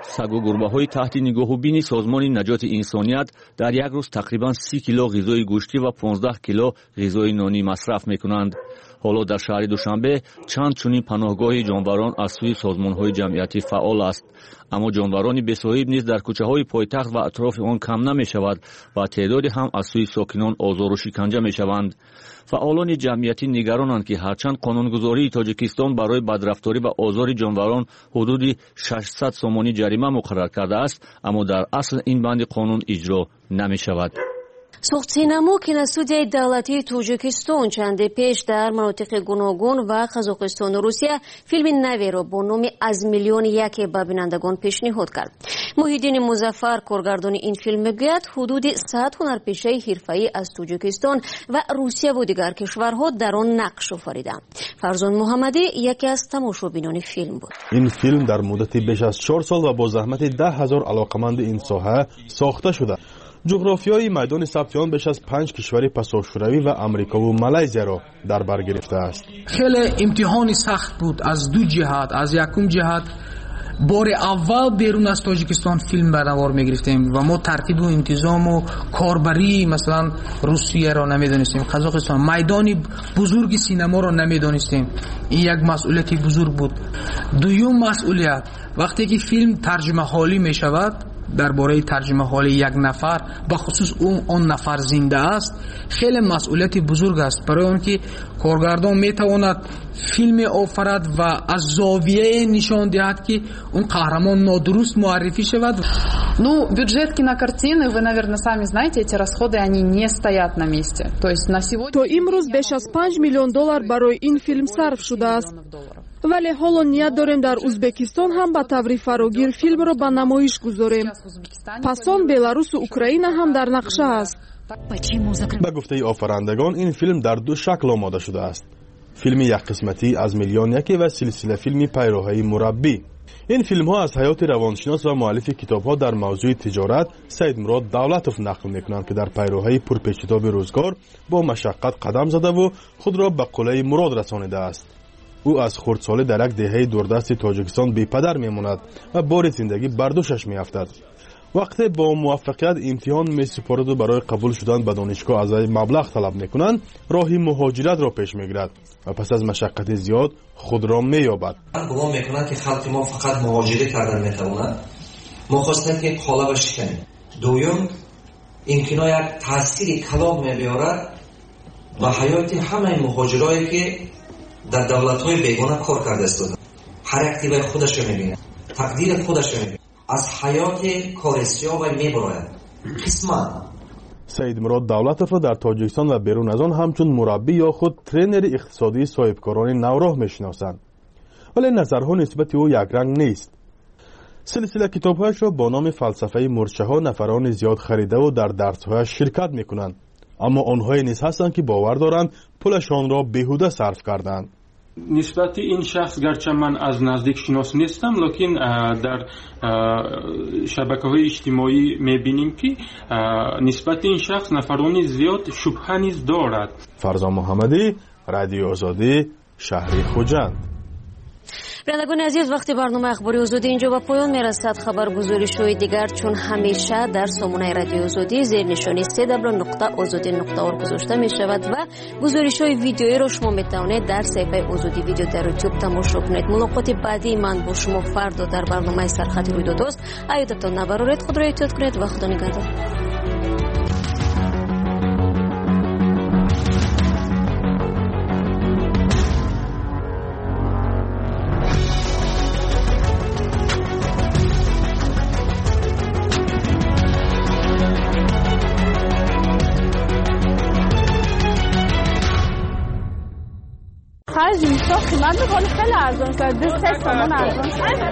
Speaker 8: сагу гурбаҳои таҳти нигоҳу бини созмони наҷоти инсоният дар як рӯз тақрибан си кило ғизои гӯшти ва понздаҳ кило ғизои нонӣ масраф мекунанд. ҳоло дар шаҳри душанбе чанд чунин паноҳгоҳи ҷонварон аз сӯи созмонҳои ҷамъиятӣ фаъол аст. аммо ҷонварони бесоҳиб низ дар кӯчаҳои пойтахт ва атрофи он кам намешавад ва теъдоде ҳам аз сӯи сокинон озору шиканҷа мешаванд. фаъолони ҷамъиятӣ нигаронанд, ки ҳарчанд қонунгузории Тоҷикистон барои бадрафторӣ ва озори ҷонварон ҳудуди шашсад сомонӣ ҷарима муқаррар кардааст, аммо дар асл ин банди қонун иҷро намешавад.
Speaker 1: суғдсинамо киностудияи давлатии Тоҷикистон чанде пеш дар манотиқи гуногун ва Қазоқистону Русия филми наверо бо номи «Аз миллиони яке» ба бинандагон пешниҳод кард. Муҳиддини Музаффар, коргардони ин филм, мегӯяд ҳудуди сад ҳунарпешаи ҳирфаӣ аз Тоҷикистон ва Русияву дигар кишварҳо дар он нақш офариданд. Фарзон Муҳаммадӣ яке аз тамошобинони филм буд.
Speaker 4: ин филм дар муддати беш аз чор сол ва бо заҳмати даҳ ҳазор алоқаманди ин соҳа сохта шуда. ҷуғрофияи майдони сабти он беш аз панҷ кишвари пасошӯравӣ ва амрикову малайзияро дар бар гирифтааст.
Speaker 6: хеле имтиҳони сахт буд аз ду ҷиҳат. аз якум ҷиҳат бори аввал берун аз Тоҷикистон филм ба навор мегирифтем ва мо тартибу интизому корбарии масалан Русияро намедонистем, Қазоқистон, майдони бузурги синаморо намедонистем. ин як масъулияти бузург буд. дуюм масъулият, вақте ки филм тарҷимаҳолӣ мешавад, дар бораи тарҷимаҳоли як нафар, ба хусус он нафар зинда аст, хеле масъулияти бузург аст, барои он ки коргардон метавонад филме офарад ва аз зовияе нишон диҳад ки он қаҳрамон нодуруст муаррифӣ шавад.
Speaker 7: Ну, бюджет кинокартины, вы, наверное, сами знаете, эти расходы, они не стоят на месте. То есть на сегодня...
Speaker 17: То имрӯз беш аз панҷ миллион доллар барои ин филм сарф шудааст. вале ҳоло ният дорем дар Узбекистон ҳам ба таври фарогир филмро ба намоиш гузорем. Пас он Беларусу Украина ҳам дар нақша аст.
Speaker 4: ба гуфтаи офарандагон ин филм дар ду шакл омода шудааст. филми якқисматӣ аз миллион яке ва силсила филми пайроҳаи мураббӣ. ин филмҳо аз ҳаёти равоншинос ва муаллифи китобҳо дар мавзӯи тиҷорат Саидмурод Давлатов нақл мекунанд, ки дар пайроҳаи пурпешитоби рӯзгор бо машаққат қадам задаву худро ба қулаи мурод расонидааст. ӯ аз хурдсолӣ дар як деҳаи дурдасти Тоҷикистон бепадар мемонад ва бори зиндагӣ бар дӯшаш меафтад. вақте бо муваффақият имтиҳон месупораду барои қабул шудан ба донишгоҳ аз вай маблағ талаб мекунанд, роҳи муҳоҷиратро пеш мегирад ва пас аз машаққати зиёд худро меёбад.
Speaker 16: ман гумон мекунам ки халқи мо фақат муҳоҷирӣ кардан метавонад. мо хостем ки қолаба шиканем. дуюм, ин кино як таъсири калон мебиёрад ба ҳаёти ҳамаи муҳоҷирое ки дар давлатҳои бегона кор карда истоданд. ҳар як тибаи худашро мебинад, тақдири худашро мебинад. аз ҳаёти корисиё вай мебарояд. қисман
Speaker 4: Саидмурод Давлатовро дар Тоҷикистон ва берун аз он ҳамчун мураббӣ ё худ тренери иқтисодии соҳибкорони навроҳ мешиносанд. вале назарҳо нисбати ӯ якранг нест. силсила китобҳояшро бо номи фалсафаи мурчаҳо нафарони зиёд харидаву дар дарсҳояш ширкат мекунанд. аммо онҳое низ ҳастанд, ки бовар доранд пулашонро беҳуда сарф карданд.
Speaker 20: нисбати ин шахс гарча ман аз наздик шинос нестам, лекин дар шабакаҳои иҷтимоӣ мебинем ки нисбати ин шахс нафарони зиёд шубҳа низ дорад.
Speaker 4: Фарзон Муҳаммадӣ, Радиои Озодӣ, шаҳри Хуҷанд.
Speaker 1: бинандагони азиз, вақти барнома ахбори озодӣ инҷо ба поён мерасад. Хабаргузоришҳои дигар чун ҳамеша дар сомонаи Радиои Озодӣ зер нишони си дабл ю нуқта озодӣ нуқта орг гузошта мешавад ва гузоришҳои видеоиро шумо метавонед дар саҳифаи Озодӣ видео дар YouTube тамошо кунед. мулоқоти баъдии ман бо шумо фардо дар барномаи Сархати рӯйдодост. ҳаётатон набароред, худро эҳтиёт кунед ва худо нигаҳдор.
Speaker 7: اینجا قیمت می‌کنه خیلی ارزان شد. دو سه تومن ارزان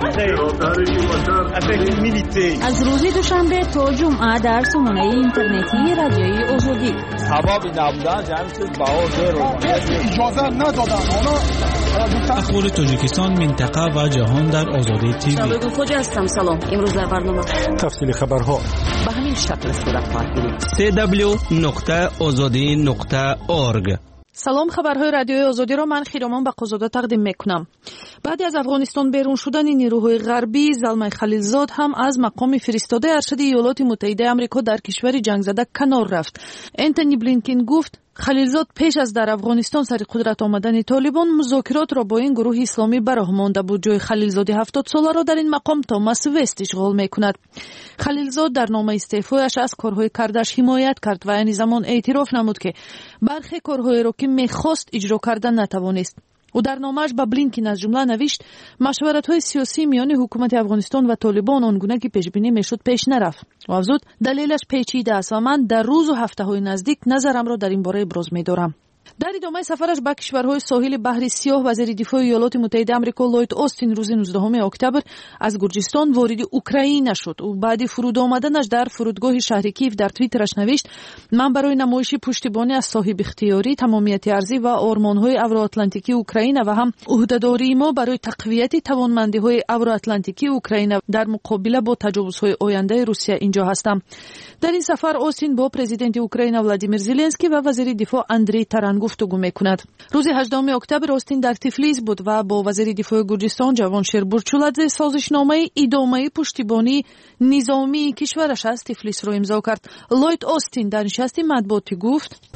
Speaker 7: شد.
Speaker 21: از روز دوشنبه تا جمعه در سامانه اینترنتی رادیوی آزادی.
Speaker 22: سبب نبودن جمع شد باور رو
Speaker 23: اجازه ندادن. حالا
Speaker 22: اخبار تاجیکستان، منطقه و جهان در آزادی تیوی.
Speaker 1: سلام خوجا هستم. سلام. امروز در برنامه
Speaker 23: تفصیل خبرها
Speaker 21: به همین شکل صورت خواهد
Speaker 27: سی دبلیو نقطه آزادی نقطه اورگ.
Speaker 2: سلام، خبرهای رادیوی آزادی را من خیرامان به قزاده تقدیم میکنم. بعد از افغانستان بیرون شدن نیروهای غربی، زلمه خلیلزاد هم از مقام فرستاده ارشد ایالات متحده آمریکا در کشور جنگ زده کنار رفت. انتونی بلینکن گفت خلیلزاد پیش از در افغانستان سر قدرت آمدن طالبان مذاکرات را با این گروه اسلامی براه مانده بود. جای خلیلزاد هفتاد ساله را در این مقام توماس وست اشغال میکند. خلیلزاد در نامه استعفایش از کارهای کردش حمایت کرد و این زمان اعتراف نمود که برخی کارهای را که میخواست اجرا کردن نتوانست. او در نامه‌اش با بلینکن از جمله نوشت مشورت‌های سیاسی میان حکومت افغانستان و طالبان آنگونه که پیش بینی میشد پیش نرفت. و افزود دلیلش پیچیده است و من در روز و هفته‌های نزدیک نظرم را در این باره ابراز می‌دارم. در ادامه سفرش به کشورهای ساحل بحر سیاه وزیر دفاع ایالات متحده آمریکا لوید استین روز نوزدهم اکتبر از گرجستان وارد اوکراین شد. او بعد فرود آمدنش در فرودگاه شهر کیف در توییترش نوشت من برای نمایش پشتیبانی از صاحب اختیاری، تمامیت ارضی و آرمان‌های اوراتلانتیکی اوکراین و هم عهده‌داری ما برای تقویت توانمندی‌های اوراتلانتیکی اوکراین در مقابله با تجاوزهای آینده روسیه اینجا هستم. در این سفر استین با پرزیدنت اوکراین ولادیمیر زلنسکی و وزیر دفاع اندری تاران گفتگو میکند. روز هجدهم اکتبر استین در تفلیس بود و با وزیر دفاع گرجستان جوانشیر بورچولادزه سازشنامه ادامه پشتیبانی نظامی کشورش از تفلیس را امضا کرد. لوید استین در نشست مطبوعاتی گفت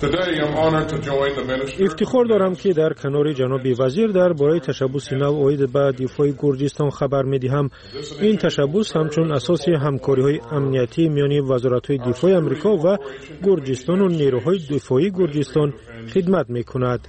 Speaker 3: افتخار دارم که در کنار جناب وزیر درباره تشبوس نو عاید به دفاع گرجستان خبر میدهم. این تشبوس همچون اساس همکاری‌های امنیتی میان وزارت‌های دفاع آمریکا و گرجستان و نیروهای دفاعی گرجستان خدمت می‌کند.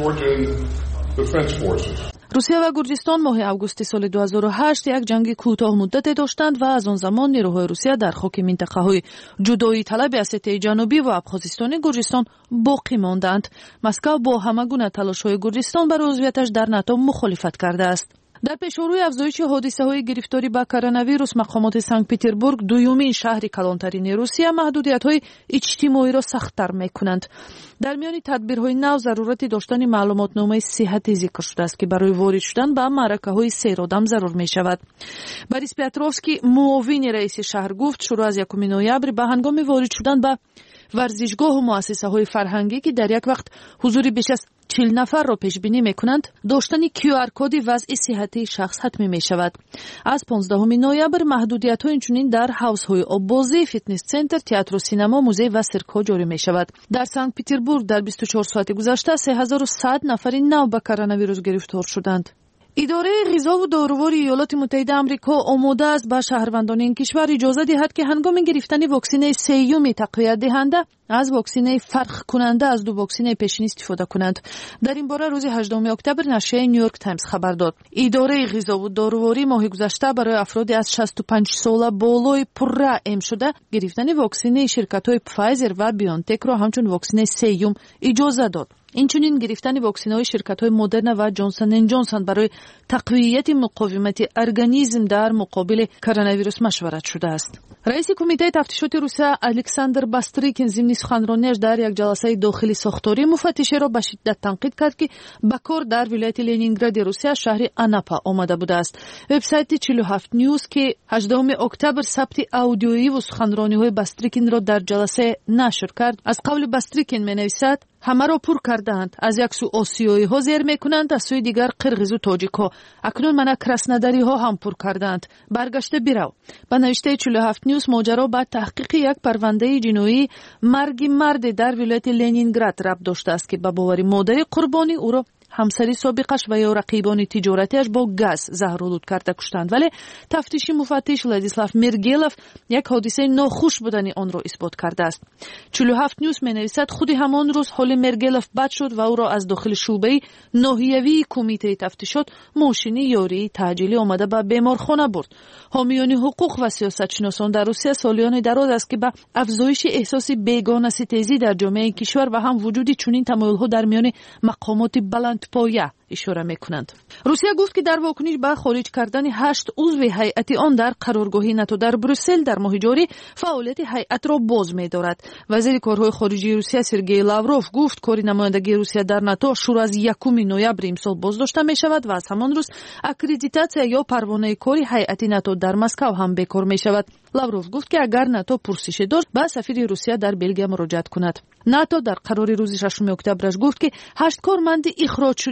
Speaker 2: روسیه و گرجستان ماه اوگوست سال دو هزار و هشت یک جنگ کوتاه مدت داشتند و از آن زمان نیروهای روسیه در خاک منطقه‌های جدایی طلب اسیای جنوبی و ابخازستان گرجستان باقی ماندند. مسکو با همگونه تلاش‌های گرجستان برای عضویتش در ناتو مخالفت کرده است. در پیشروی افزایش حادثه‌های گرفتاری به کرونا ویروس مقامات سنت پترزبورگ دومین شهر کلانترین روسیه محدودیت‌های اجتماعی را سخت‌تر می‌کنند. در میان تدبیرهای نو ضرورت داشتن معلوماتنامه صحتی ذکر شده است که برای وارد شدن به معرکه‌های سیرآدم ضرور می‌شود. بوریس پیاتروفسکی معاون رئیس شهر گفت شروع از یکم نوامبر به هنگام وارد شدن به ورزشگاه و مؤسسه‌های فرهنگی که در یک وقت حضور بیش از چهل نفر را پیش بینی می‌کنند داشتن کیو آر کد وضع صحتی شخص حتمی می‌شود. از پانزدهم نوامبر محدودیت‌ها اینچنین در حوزه‌های آببازی، فیتنس سنتر، تئاتر و سینما، موزه و سرک‌ها جاری می‌شود. در سنت پترزبورگ در بیست و چهار ساعت گذشته سه هزار و صد نفر نو به کرونا ویروس گرفتار شدند. اداره غذا و داروهای ایالات متحده آمریکا آماده است به شهروندان این کشور اجازه دهد که هنگام گرفتن واکسن سیوم تقویت دهنده از واکسن فرق کننده از دو واکسن پیشین استفاده کنند. در این باره روز هجدهم اکتبر نشریه نیویورک تایمز خبر داد. اداره غذا و داروهای ماه گذشته برای افراد از شصت و پنج ساله بالای پررحم شده گرفتن واکسن شرکت‌های پفایزر و بیونتک را همچون واکسن سیوم اجازه داد. اینچنین گرفتن واکسن‌های شرکت‌های مدرن و جانسون اند جانسون برای تقویت مقاومت ارگانیسم در مقابل کرونا ویروس مشورت شده است. رئیس کمیته تفتیشات روسیه الکساندر باستریکین ضمن سخنرانیش در یک جلسه داخلی ساختاری مفتشی را به شدت تنقید کرد که به کار در ولایت لنینگراد روسیه شهر آناپا آمده بوده است. وبسایت چهل و هفت نیوز که هجدهم اکتبر ثبت آدیویی و سخنرانی‌های باستریکین را در جلسه نشر کرد. از قول باستریکین می‌نویسد همه را پر کردند. از یک سو آسیایی ها زیر میکنند، از سوی دیگر قرغیز و تاجیک ها. اکنون من کرسندری ها هم پر کردند. برگشته بیرو. به نوشته چهل و هفت نیوز ماجرا به تحقیق یک پرونده جنایی مرگ مرد در ولایت لنینگراد ربط داشته است که به باور مادر قربانی او را همسری سابقش و یا رقیبان تجارتیش با گاز زهرآلود کرده کشتند. ولی تفتیشی مفتش ولادیسلاو مرگلوف یک حادثه ناخوش بودن آن را اثبات کرده است. چهل و هفت نیوز می‌نویسد خود همان روز حال مرگلوف بد شد و او را از داخل شعبه ناحیوی کمیته تفتیشات ماشینی یاری تعجیلی آمده به بیمارخانه برد. حامیان حقوق و سیاستشناسان در روسیه سالیان دراز است که به افزایش احساس بیگانه ستیزی در جامعه کشور و هم وجود چنین تمایل‌ها در میان مقامات بلند پایه اشاره میکنند. روسیه گفت که در واکنش به خارج کردن هشت عضو هیئت آن در قرارگاه ناتو در بروسل در ماه جاری فعالیت هیئت را باز می‌دارد. وزیر کارهای خارجه روسیه سرگئی لاوروف گفت کار نمایندگی روسیه در ناتو شروع از یکم نوامبر امسال بازداشته می‌شود و از همان روز اکریدیتاسیا یا پروانه کاری هیئت ناتو در مسکو هم بکار می‌شود. لاوروف گفت که اگر ناتو پرسش داشت به سفیر روسیه در بلژیم مراجعه کند. ناتو در قرار روز ششم اکتبرش گفت که هشت کارمند اخراج شده روسیه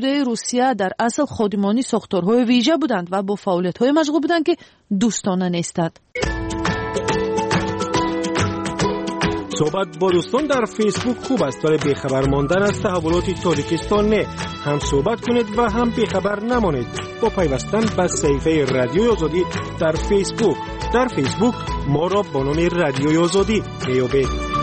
Speaker 2: روسیه در اصل خادمانی ساختارهای ویژه بودند و با فعالیت‌های مشغول بودند که دوستانه نیستند.
Speaker 3: صحبت با دوستان در فیسبوک خوب است، ولی بیخبر ماندن از تحولات تاجیکستان نه. هم صحبت کنید و هم بیخبر نمانید با پیوستن به صفحه رادیوی آزادی در فیسبوک. در فیسبوک ما را با نام رادیوی آزادی میابید.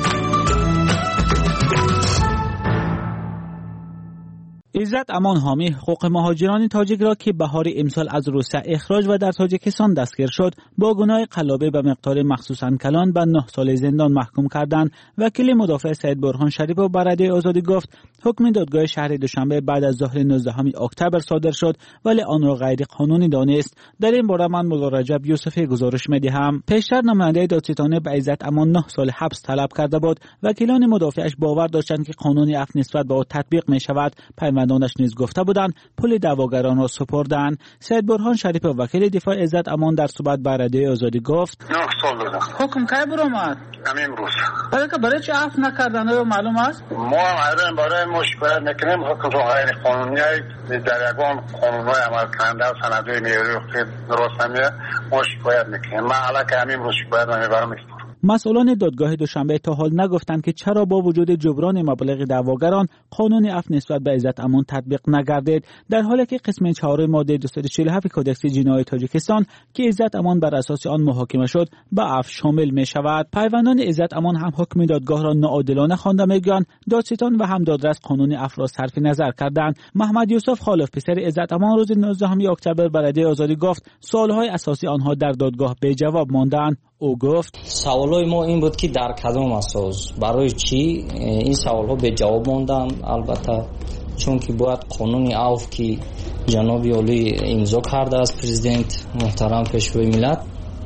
Speaker 22: عزت امان حامی حقوق مهاجران تاجیک را که بهار امسال از روسیه اخراج و در تاجیکستان دستگیر شد با گناه قلابه به مقدار مخصوصاً کلان به نه سال زندان محکوم کردند. وکیل مدافع سید برهان شریپوف بر رادیو آزادی گفت حکم دادگاه شهر دوشنبه بعد از ظهر نوزدهم اکتبر صادر شد، ولی آن را غیر قانونی دانست. در این باره من مولا رجب یوسفی گزارش می‌دهم. پیشتر نماینده دادستانی به عزت امان نه سال حبس طلب کرده بود. وکیلان مدافعش باور داشتند که قانون عفو نسبت به او تطبیق می‌شود. پیوندانش نیز گفته بودند پول دعواگران را سپردند. سید برهان شریپوف وکیل دفاع عزت امان در صحبت با رادیو آزادی گفت
Speaker 5: نه سال دادم. حکم کی برآمد؟ همین روز.
Speaker 22: برای که برای چه عفو نکردن و معلوم است؟
Speaker 5: ما هم برای ما شکایت میکنیم حکم رو غیر قانونی در یگان قانون‌های عمل کننده و سندهای معیاری که درست نمیه ما شکایت میکنیم. من علاوه همین روز شکایت میبرم.
Speaker 22: مسئولان دادگاه دوشنبه تا حال نگفتند که چرا با وجود جبران مبلغ دعواگران قانون عفو نسبت به عزت امان تطبیق نگردید، در حالی که قسم چهار ماده دویست و چهل و هفت کدکس جنایی تاجیکستان که عزت امان بر اساس آن محاکمه شد به عفو شامل می شود. پیوندان عزت امان هم حکم دادگاه را ناعادلانه خوانده میگویند دادستان و هم دادرس قانون عفو را صرف نظر کردند. محمد یوسف خالف پسر عزت امان روز نوزدهم اکتبر بر رادیو آزادی گفت سوالهای اساسی آنها در دادگاه بی جواب ماندند. او گفت
Speaker 9: سوالای ما این بود که در کدام اساس برای چی این سوالها به جواب ماندن. البته چون که باید قانون عفو که جناب عالی امضا کرده است پرزیدنت محترم پیشوای ملت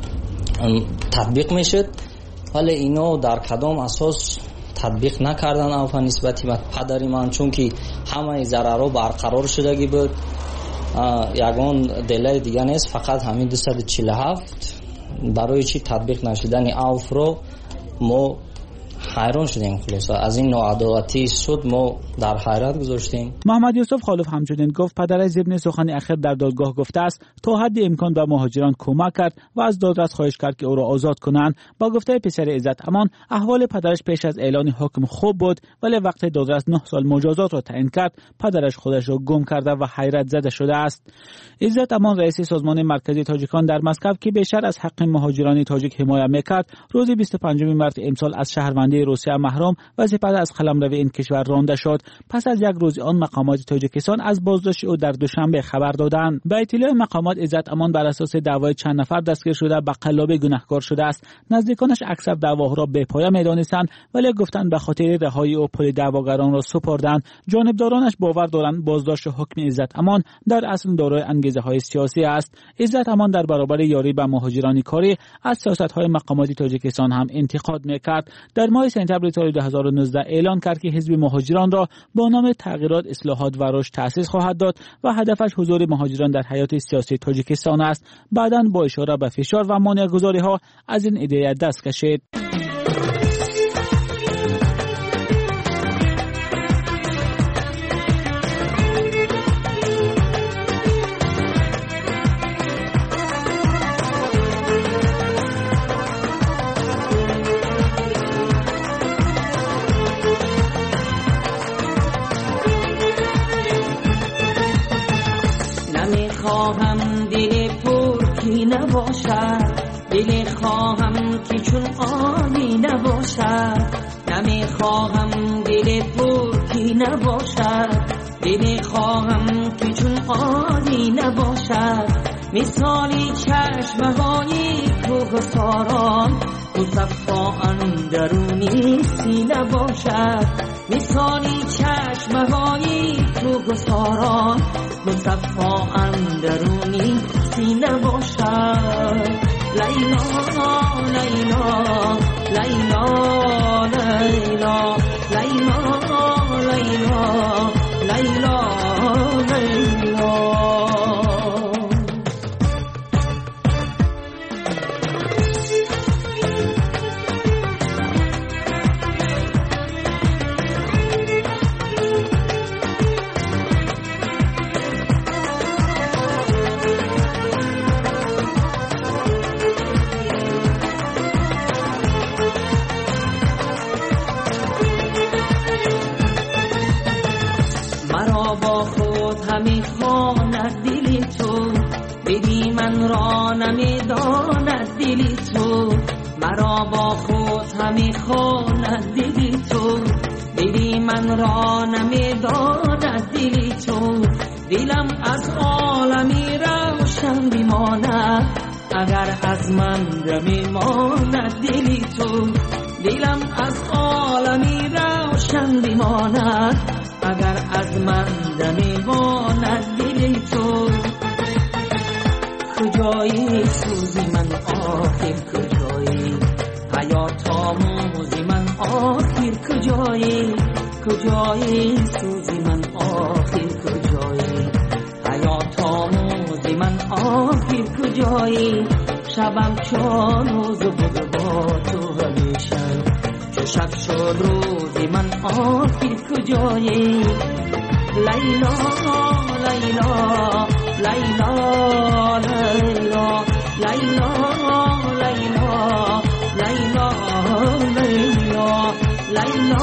Speaker 9: تطبیق میشد، ولی اینا در کدام اساس تطبیق نکردن عفو نسبت به پدر من، چون که همه ضررها برقرار شدگی بود. یگان دلیل دیگه نیست، فقط همین دویست و چهل و هفت برای چی تطبیق نشدن عفو رو ما حیران شدیم. خلاصه از این ناعدالتی سود ما در حیرت گذاشتیم.
Speaker 22: محمد یوسف خالف همچنین گفت پدر ابن سخن اخیر در دادگاه گفته است تا حد امکان به مهاجران کمک کرد و از دادرس خواهش کرد که او را آزاد کنند. با گفته پسر عزت امان احوال پدرش پیش از اعلان حکم خوب بود، ولی وقتی دادرس نه سال مجازات را تعیین کرد پدرش خودش را گم کرده و حیرت زده شده است. عزت امان رئیس سازمان مرکزی تاجیکان در مسکو که بیشتر از حق مهاجران تاجیک حمایت میکرد روز بیست و پنجم مارس امسال از شهروندی روسیه محروم و سپس از قلمرو این کشور رانده شد. پس از یک روز آن مقامات تاجیکستان از بازداشت او در دوشنبه خبر دادند. به اطلاع مقامات عزت امان بر اساس دعوای چند نفر دستگیر شده به قلابه گناهکار شده است. نزدیکانش اکثر دعواها را بی پایه می‌دانستند، ولی گفتند به خاطر رهایی او پول دعواگران را سپردند. جانبدارانش باور دارند بازداشت حکم عزت امان در اصل دارای انگیزه‌های سیاسی است. عزت امان در برابر یاری به مهاجران کاری از سیاست‌های مقامات تاجیکستان هم انتقاد می‌کرد. در ماه سپتامبر سال دو هزار و نوزده اعلان کرد که حزب مهاجران را با نام تغییرات، اصلاحات و رشد تأسیس خواهد داد و هدفش حضور مهاجران در حیات سیاسی تاجیکستان است. بعداً با اشاره به فشار و مانع‌گذاری‌ها از این ایده دست کشید.
Speaker 10: خواهم دل پرکی نباشد، دل خواهم که چون آبی نباشد. نمی خواهم دل پرکی نباشد، دل خواهم که چون آبی نباشد. مثالی چشمهای کوهساران مصفا اندرونی سینه باشد. مثالی چشمهای کوهساران مصفا اندرونی سینه باشد. لیلا لیلا لیلا لیلا لیلا لیلا لیلا لیلا. من را نمیداند دلی تو دلم از عالمی روشن بماند اگر از من بماند دلی تو دلم از عالمی روشن بماند اگر از من بماند دلی تو کجایی سوزی من آخر کجایی حیات آموزی من آخر کجایی کجایی سوزی من آخر کجایی حیات آموزی من آخر کجایی شبم چون روز بود با تو همیشه چو شب شد روزی من آخر کجایی لیلا لیلا لیلا لیلا لیلا لیلا لیلا لیلا لیلا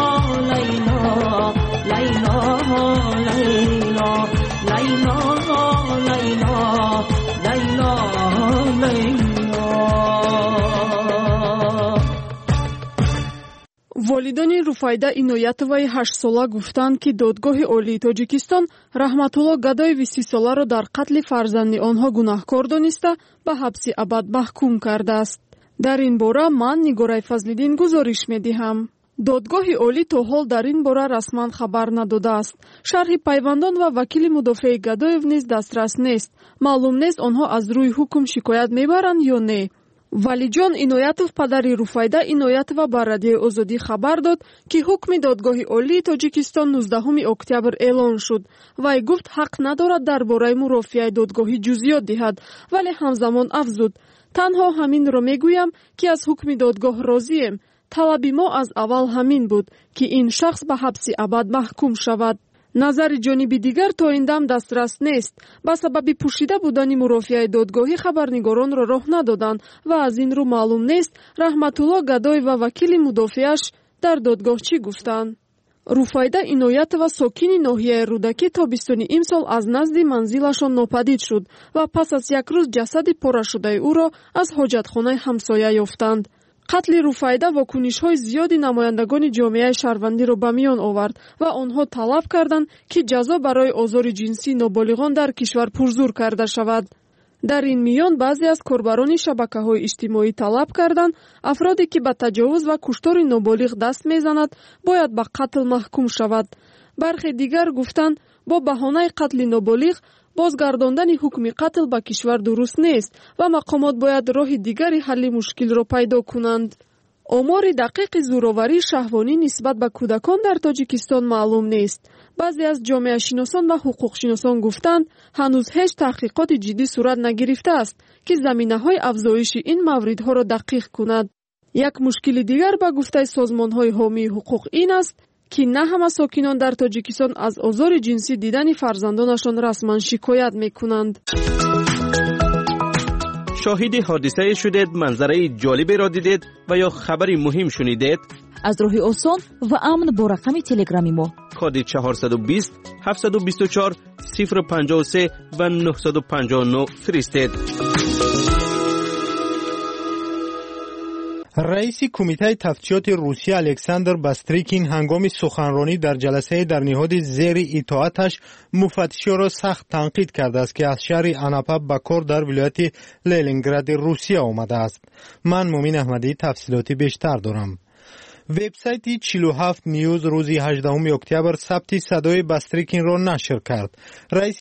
Speaker 10: لیلا لیلا لیلا لیلا لیلا
Speaker 17: волидони Руфайда Иноятоваи ҳаштсола гуфтанд, ки додгоҳи олии Тоҷикистон Раҳматулло Гадоеви сисоларо дар қатли фарзанди онҳо гунаҳкор дониста ба ҳабси абад маҳкум кардааст. дар ин бора ман Нигораи Фазлиддин гузориш медиҳам. додгоҳи олӣ то ҳол дар ин бора расман хабар надодааст. шарҳи пайвандон ва вакили мудофиаи Гадоев низ дастрас нест. маълум нест онҳо аз рӯи ҳукм шикоят мебаранд ё не. валиҷон Иноятов падари Руфайда Иноятова ба Радиои Озодӣ хабар дод, ки ҳукми додгоҳи олии Тоҷикистон нуздаҳуми октябр эълон шуд. вай гуфт ҳақ надорад дар бораи мурофиаи додгоҳӣ ҷузъиёт диҳад, вале ҳамзамон афзуд: танҳо ҳаминро мегӯям, ки аз ҳукми додгоҳ розием. талаби мо аз аввал ҳамин буд, ки ин шахс ба ҳабси абад маҳкум шавад. назари ҷониби дигар то ин дам дастрас нест. ба сабаби пӯшида будани мурофиаи додгоҳӣ хабарнигоронро роҳ надоданд ва аз ин рӯ маълум нест Раҳматулло Гадоев ва вакили мудофиааш дар додгоҳ чӣ гуфтанд. Руфайда Иноятова сокини ноҳияи Рӯдакӣ тобистони имсол аз назди манзилашон нопадид шуд ва пас аз як рӯз ҷасади порашудаи ӯро аз ҳоҷатхонаи ҳамсоя ёфтанд. қатли Руфайда вокунишҳои зиёди намояндагони ҷомеаи шаҳрвандиро ба миён овард ва онҳо талаб карданд, ки ҷазо барои озори ҷинсии ноболиғон дар кишвар пурзур карда шавад. дар ин миён баъзе аз корбарони шабакаҳои иҷтимоӣ талаб карданд афроде ки ба таҷовуз ва куштори ноболиғ даст мезанад бояд ба қатл маҳкум шавад. бархе дигар гуфтанд бо баҳонаи қатли ноболиғ бозгардондани ҳукми қатл ба кишвар дуруст нест ва мақомот бояд роҳи дигари ҳалли мушкилро пайдо кунанд. омори дақиқи зӯроварии шаҳвонӣ нисбат ба кӯдакон дар Тоҷикистон маълум нест. баъзе аз ҷомеашиносон ва ҳуқуқшиносон гуфтанд, ҳанӯз ҳеҷ таҳқиқоти ҷиддӣ сурат нагирифтааст, ки заминаҳои афзоиши ин мавридҳоро дақиқ кунад. як мушкили дигар ба гуфтаи созмонҳои ҳомии ҳуқуқ ин аст, ки на ҳама сокинон дар Тоҷикистон аз озори ҷинсӣ дидани фарзандонашон расман шикоят мекунанд.
Speaker 27: شاهد حادثه شدید، منظره جالبی را دیدید و یا خبری مهم شنیدید؟
Speaker 21: از راه آسان و امن با رقم تلگرامی ما
Speaker 27: کد چهارصد و بیست هفتصد و بیست و چهار صفر پنجاه و سه و نهصد و پنجاه و نه فرستید.
Speaker 3: رئیس کمیته تفتیشات روسیه الکساندر باستریکین هنگام سخنرانی در جلسه در نهاد زیر اطاعتش مفتشی را سخت تنقید کرده است که از شهر اناپا به کار در ولایت لنینگراد روسیه آمده است. من مومین احمدی تفصیلاتی بیشتر دارم. وبسایت چهل و هفت نیوز روز هجدهم اکتبر ثبت صدای باستریکین را نشر کرد. رئیس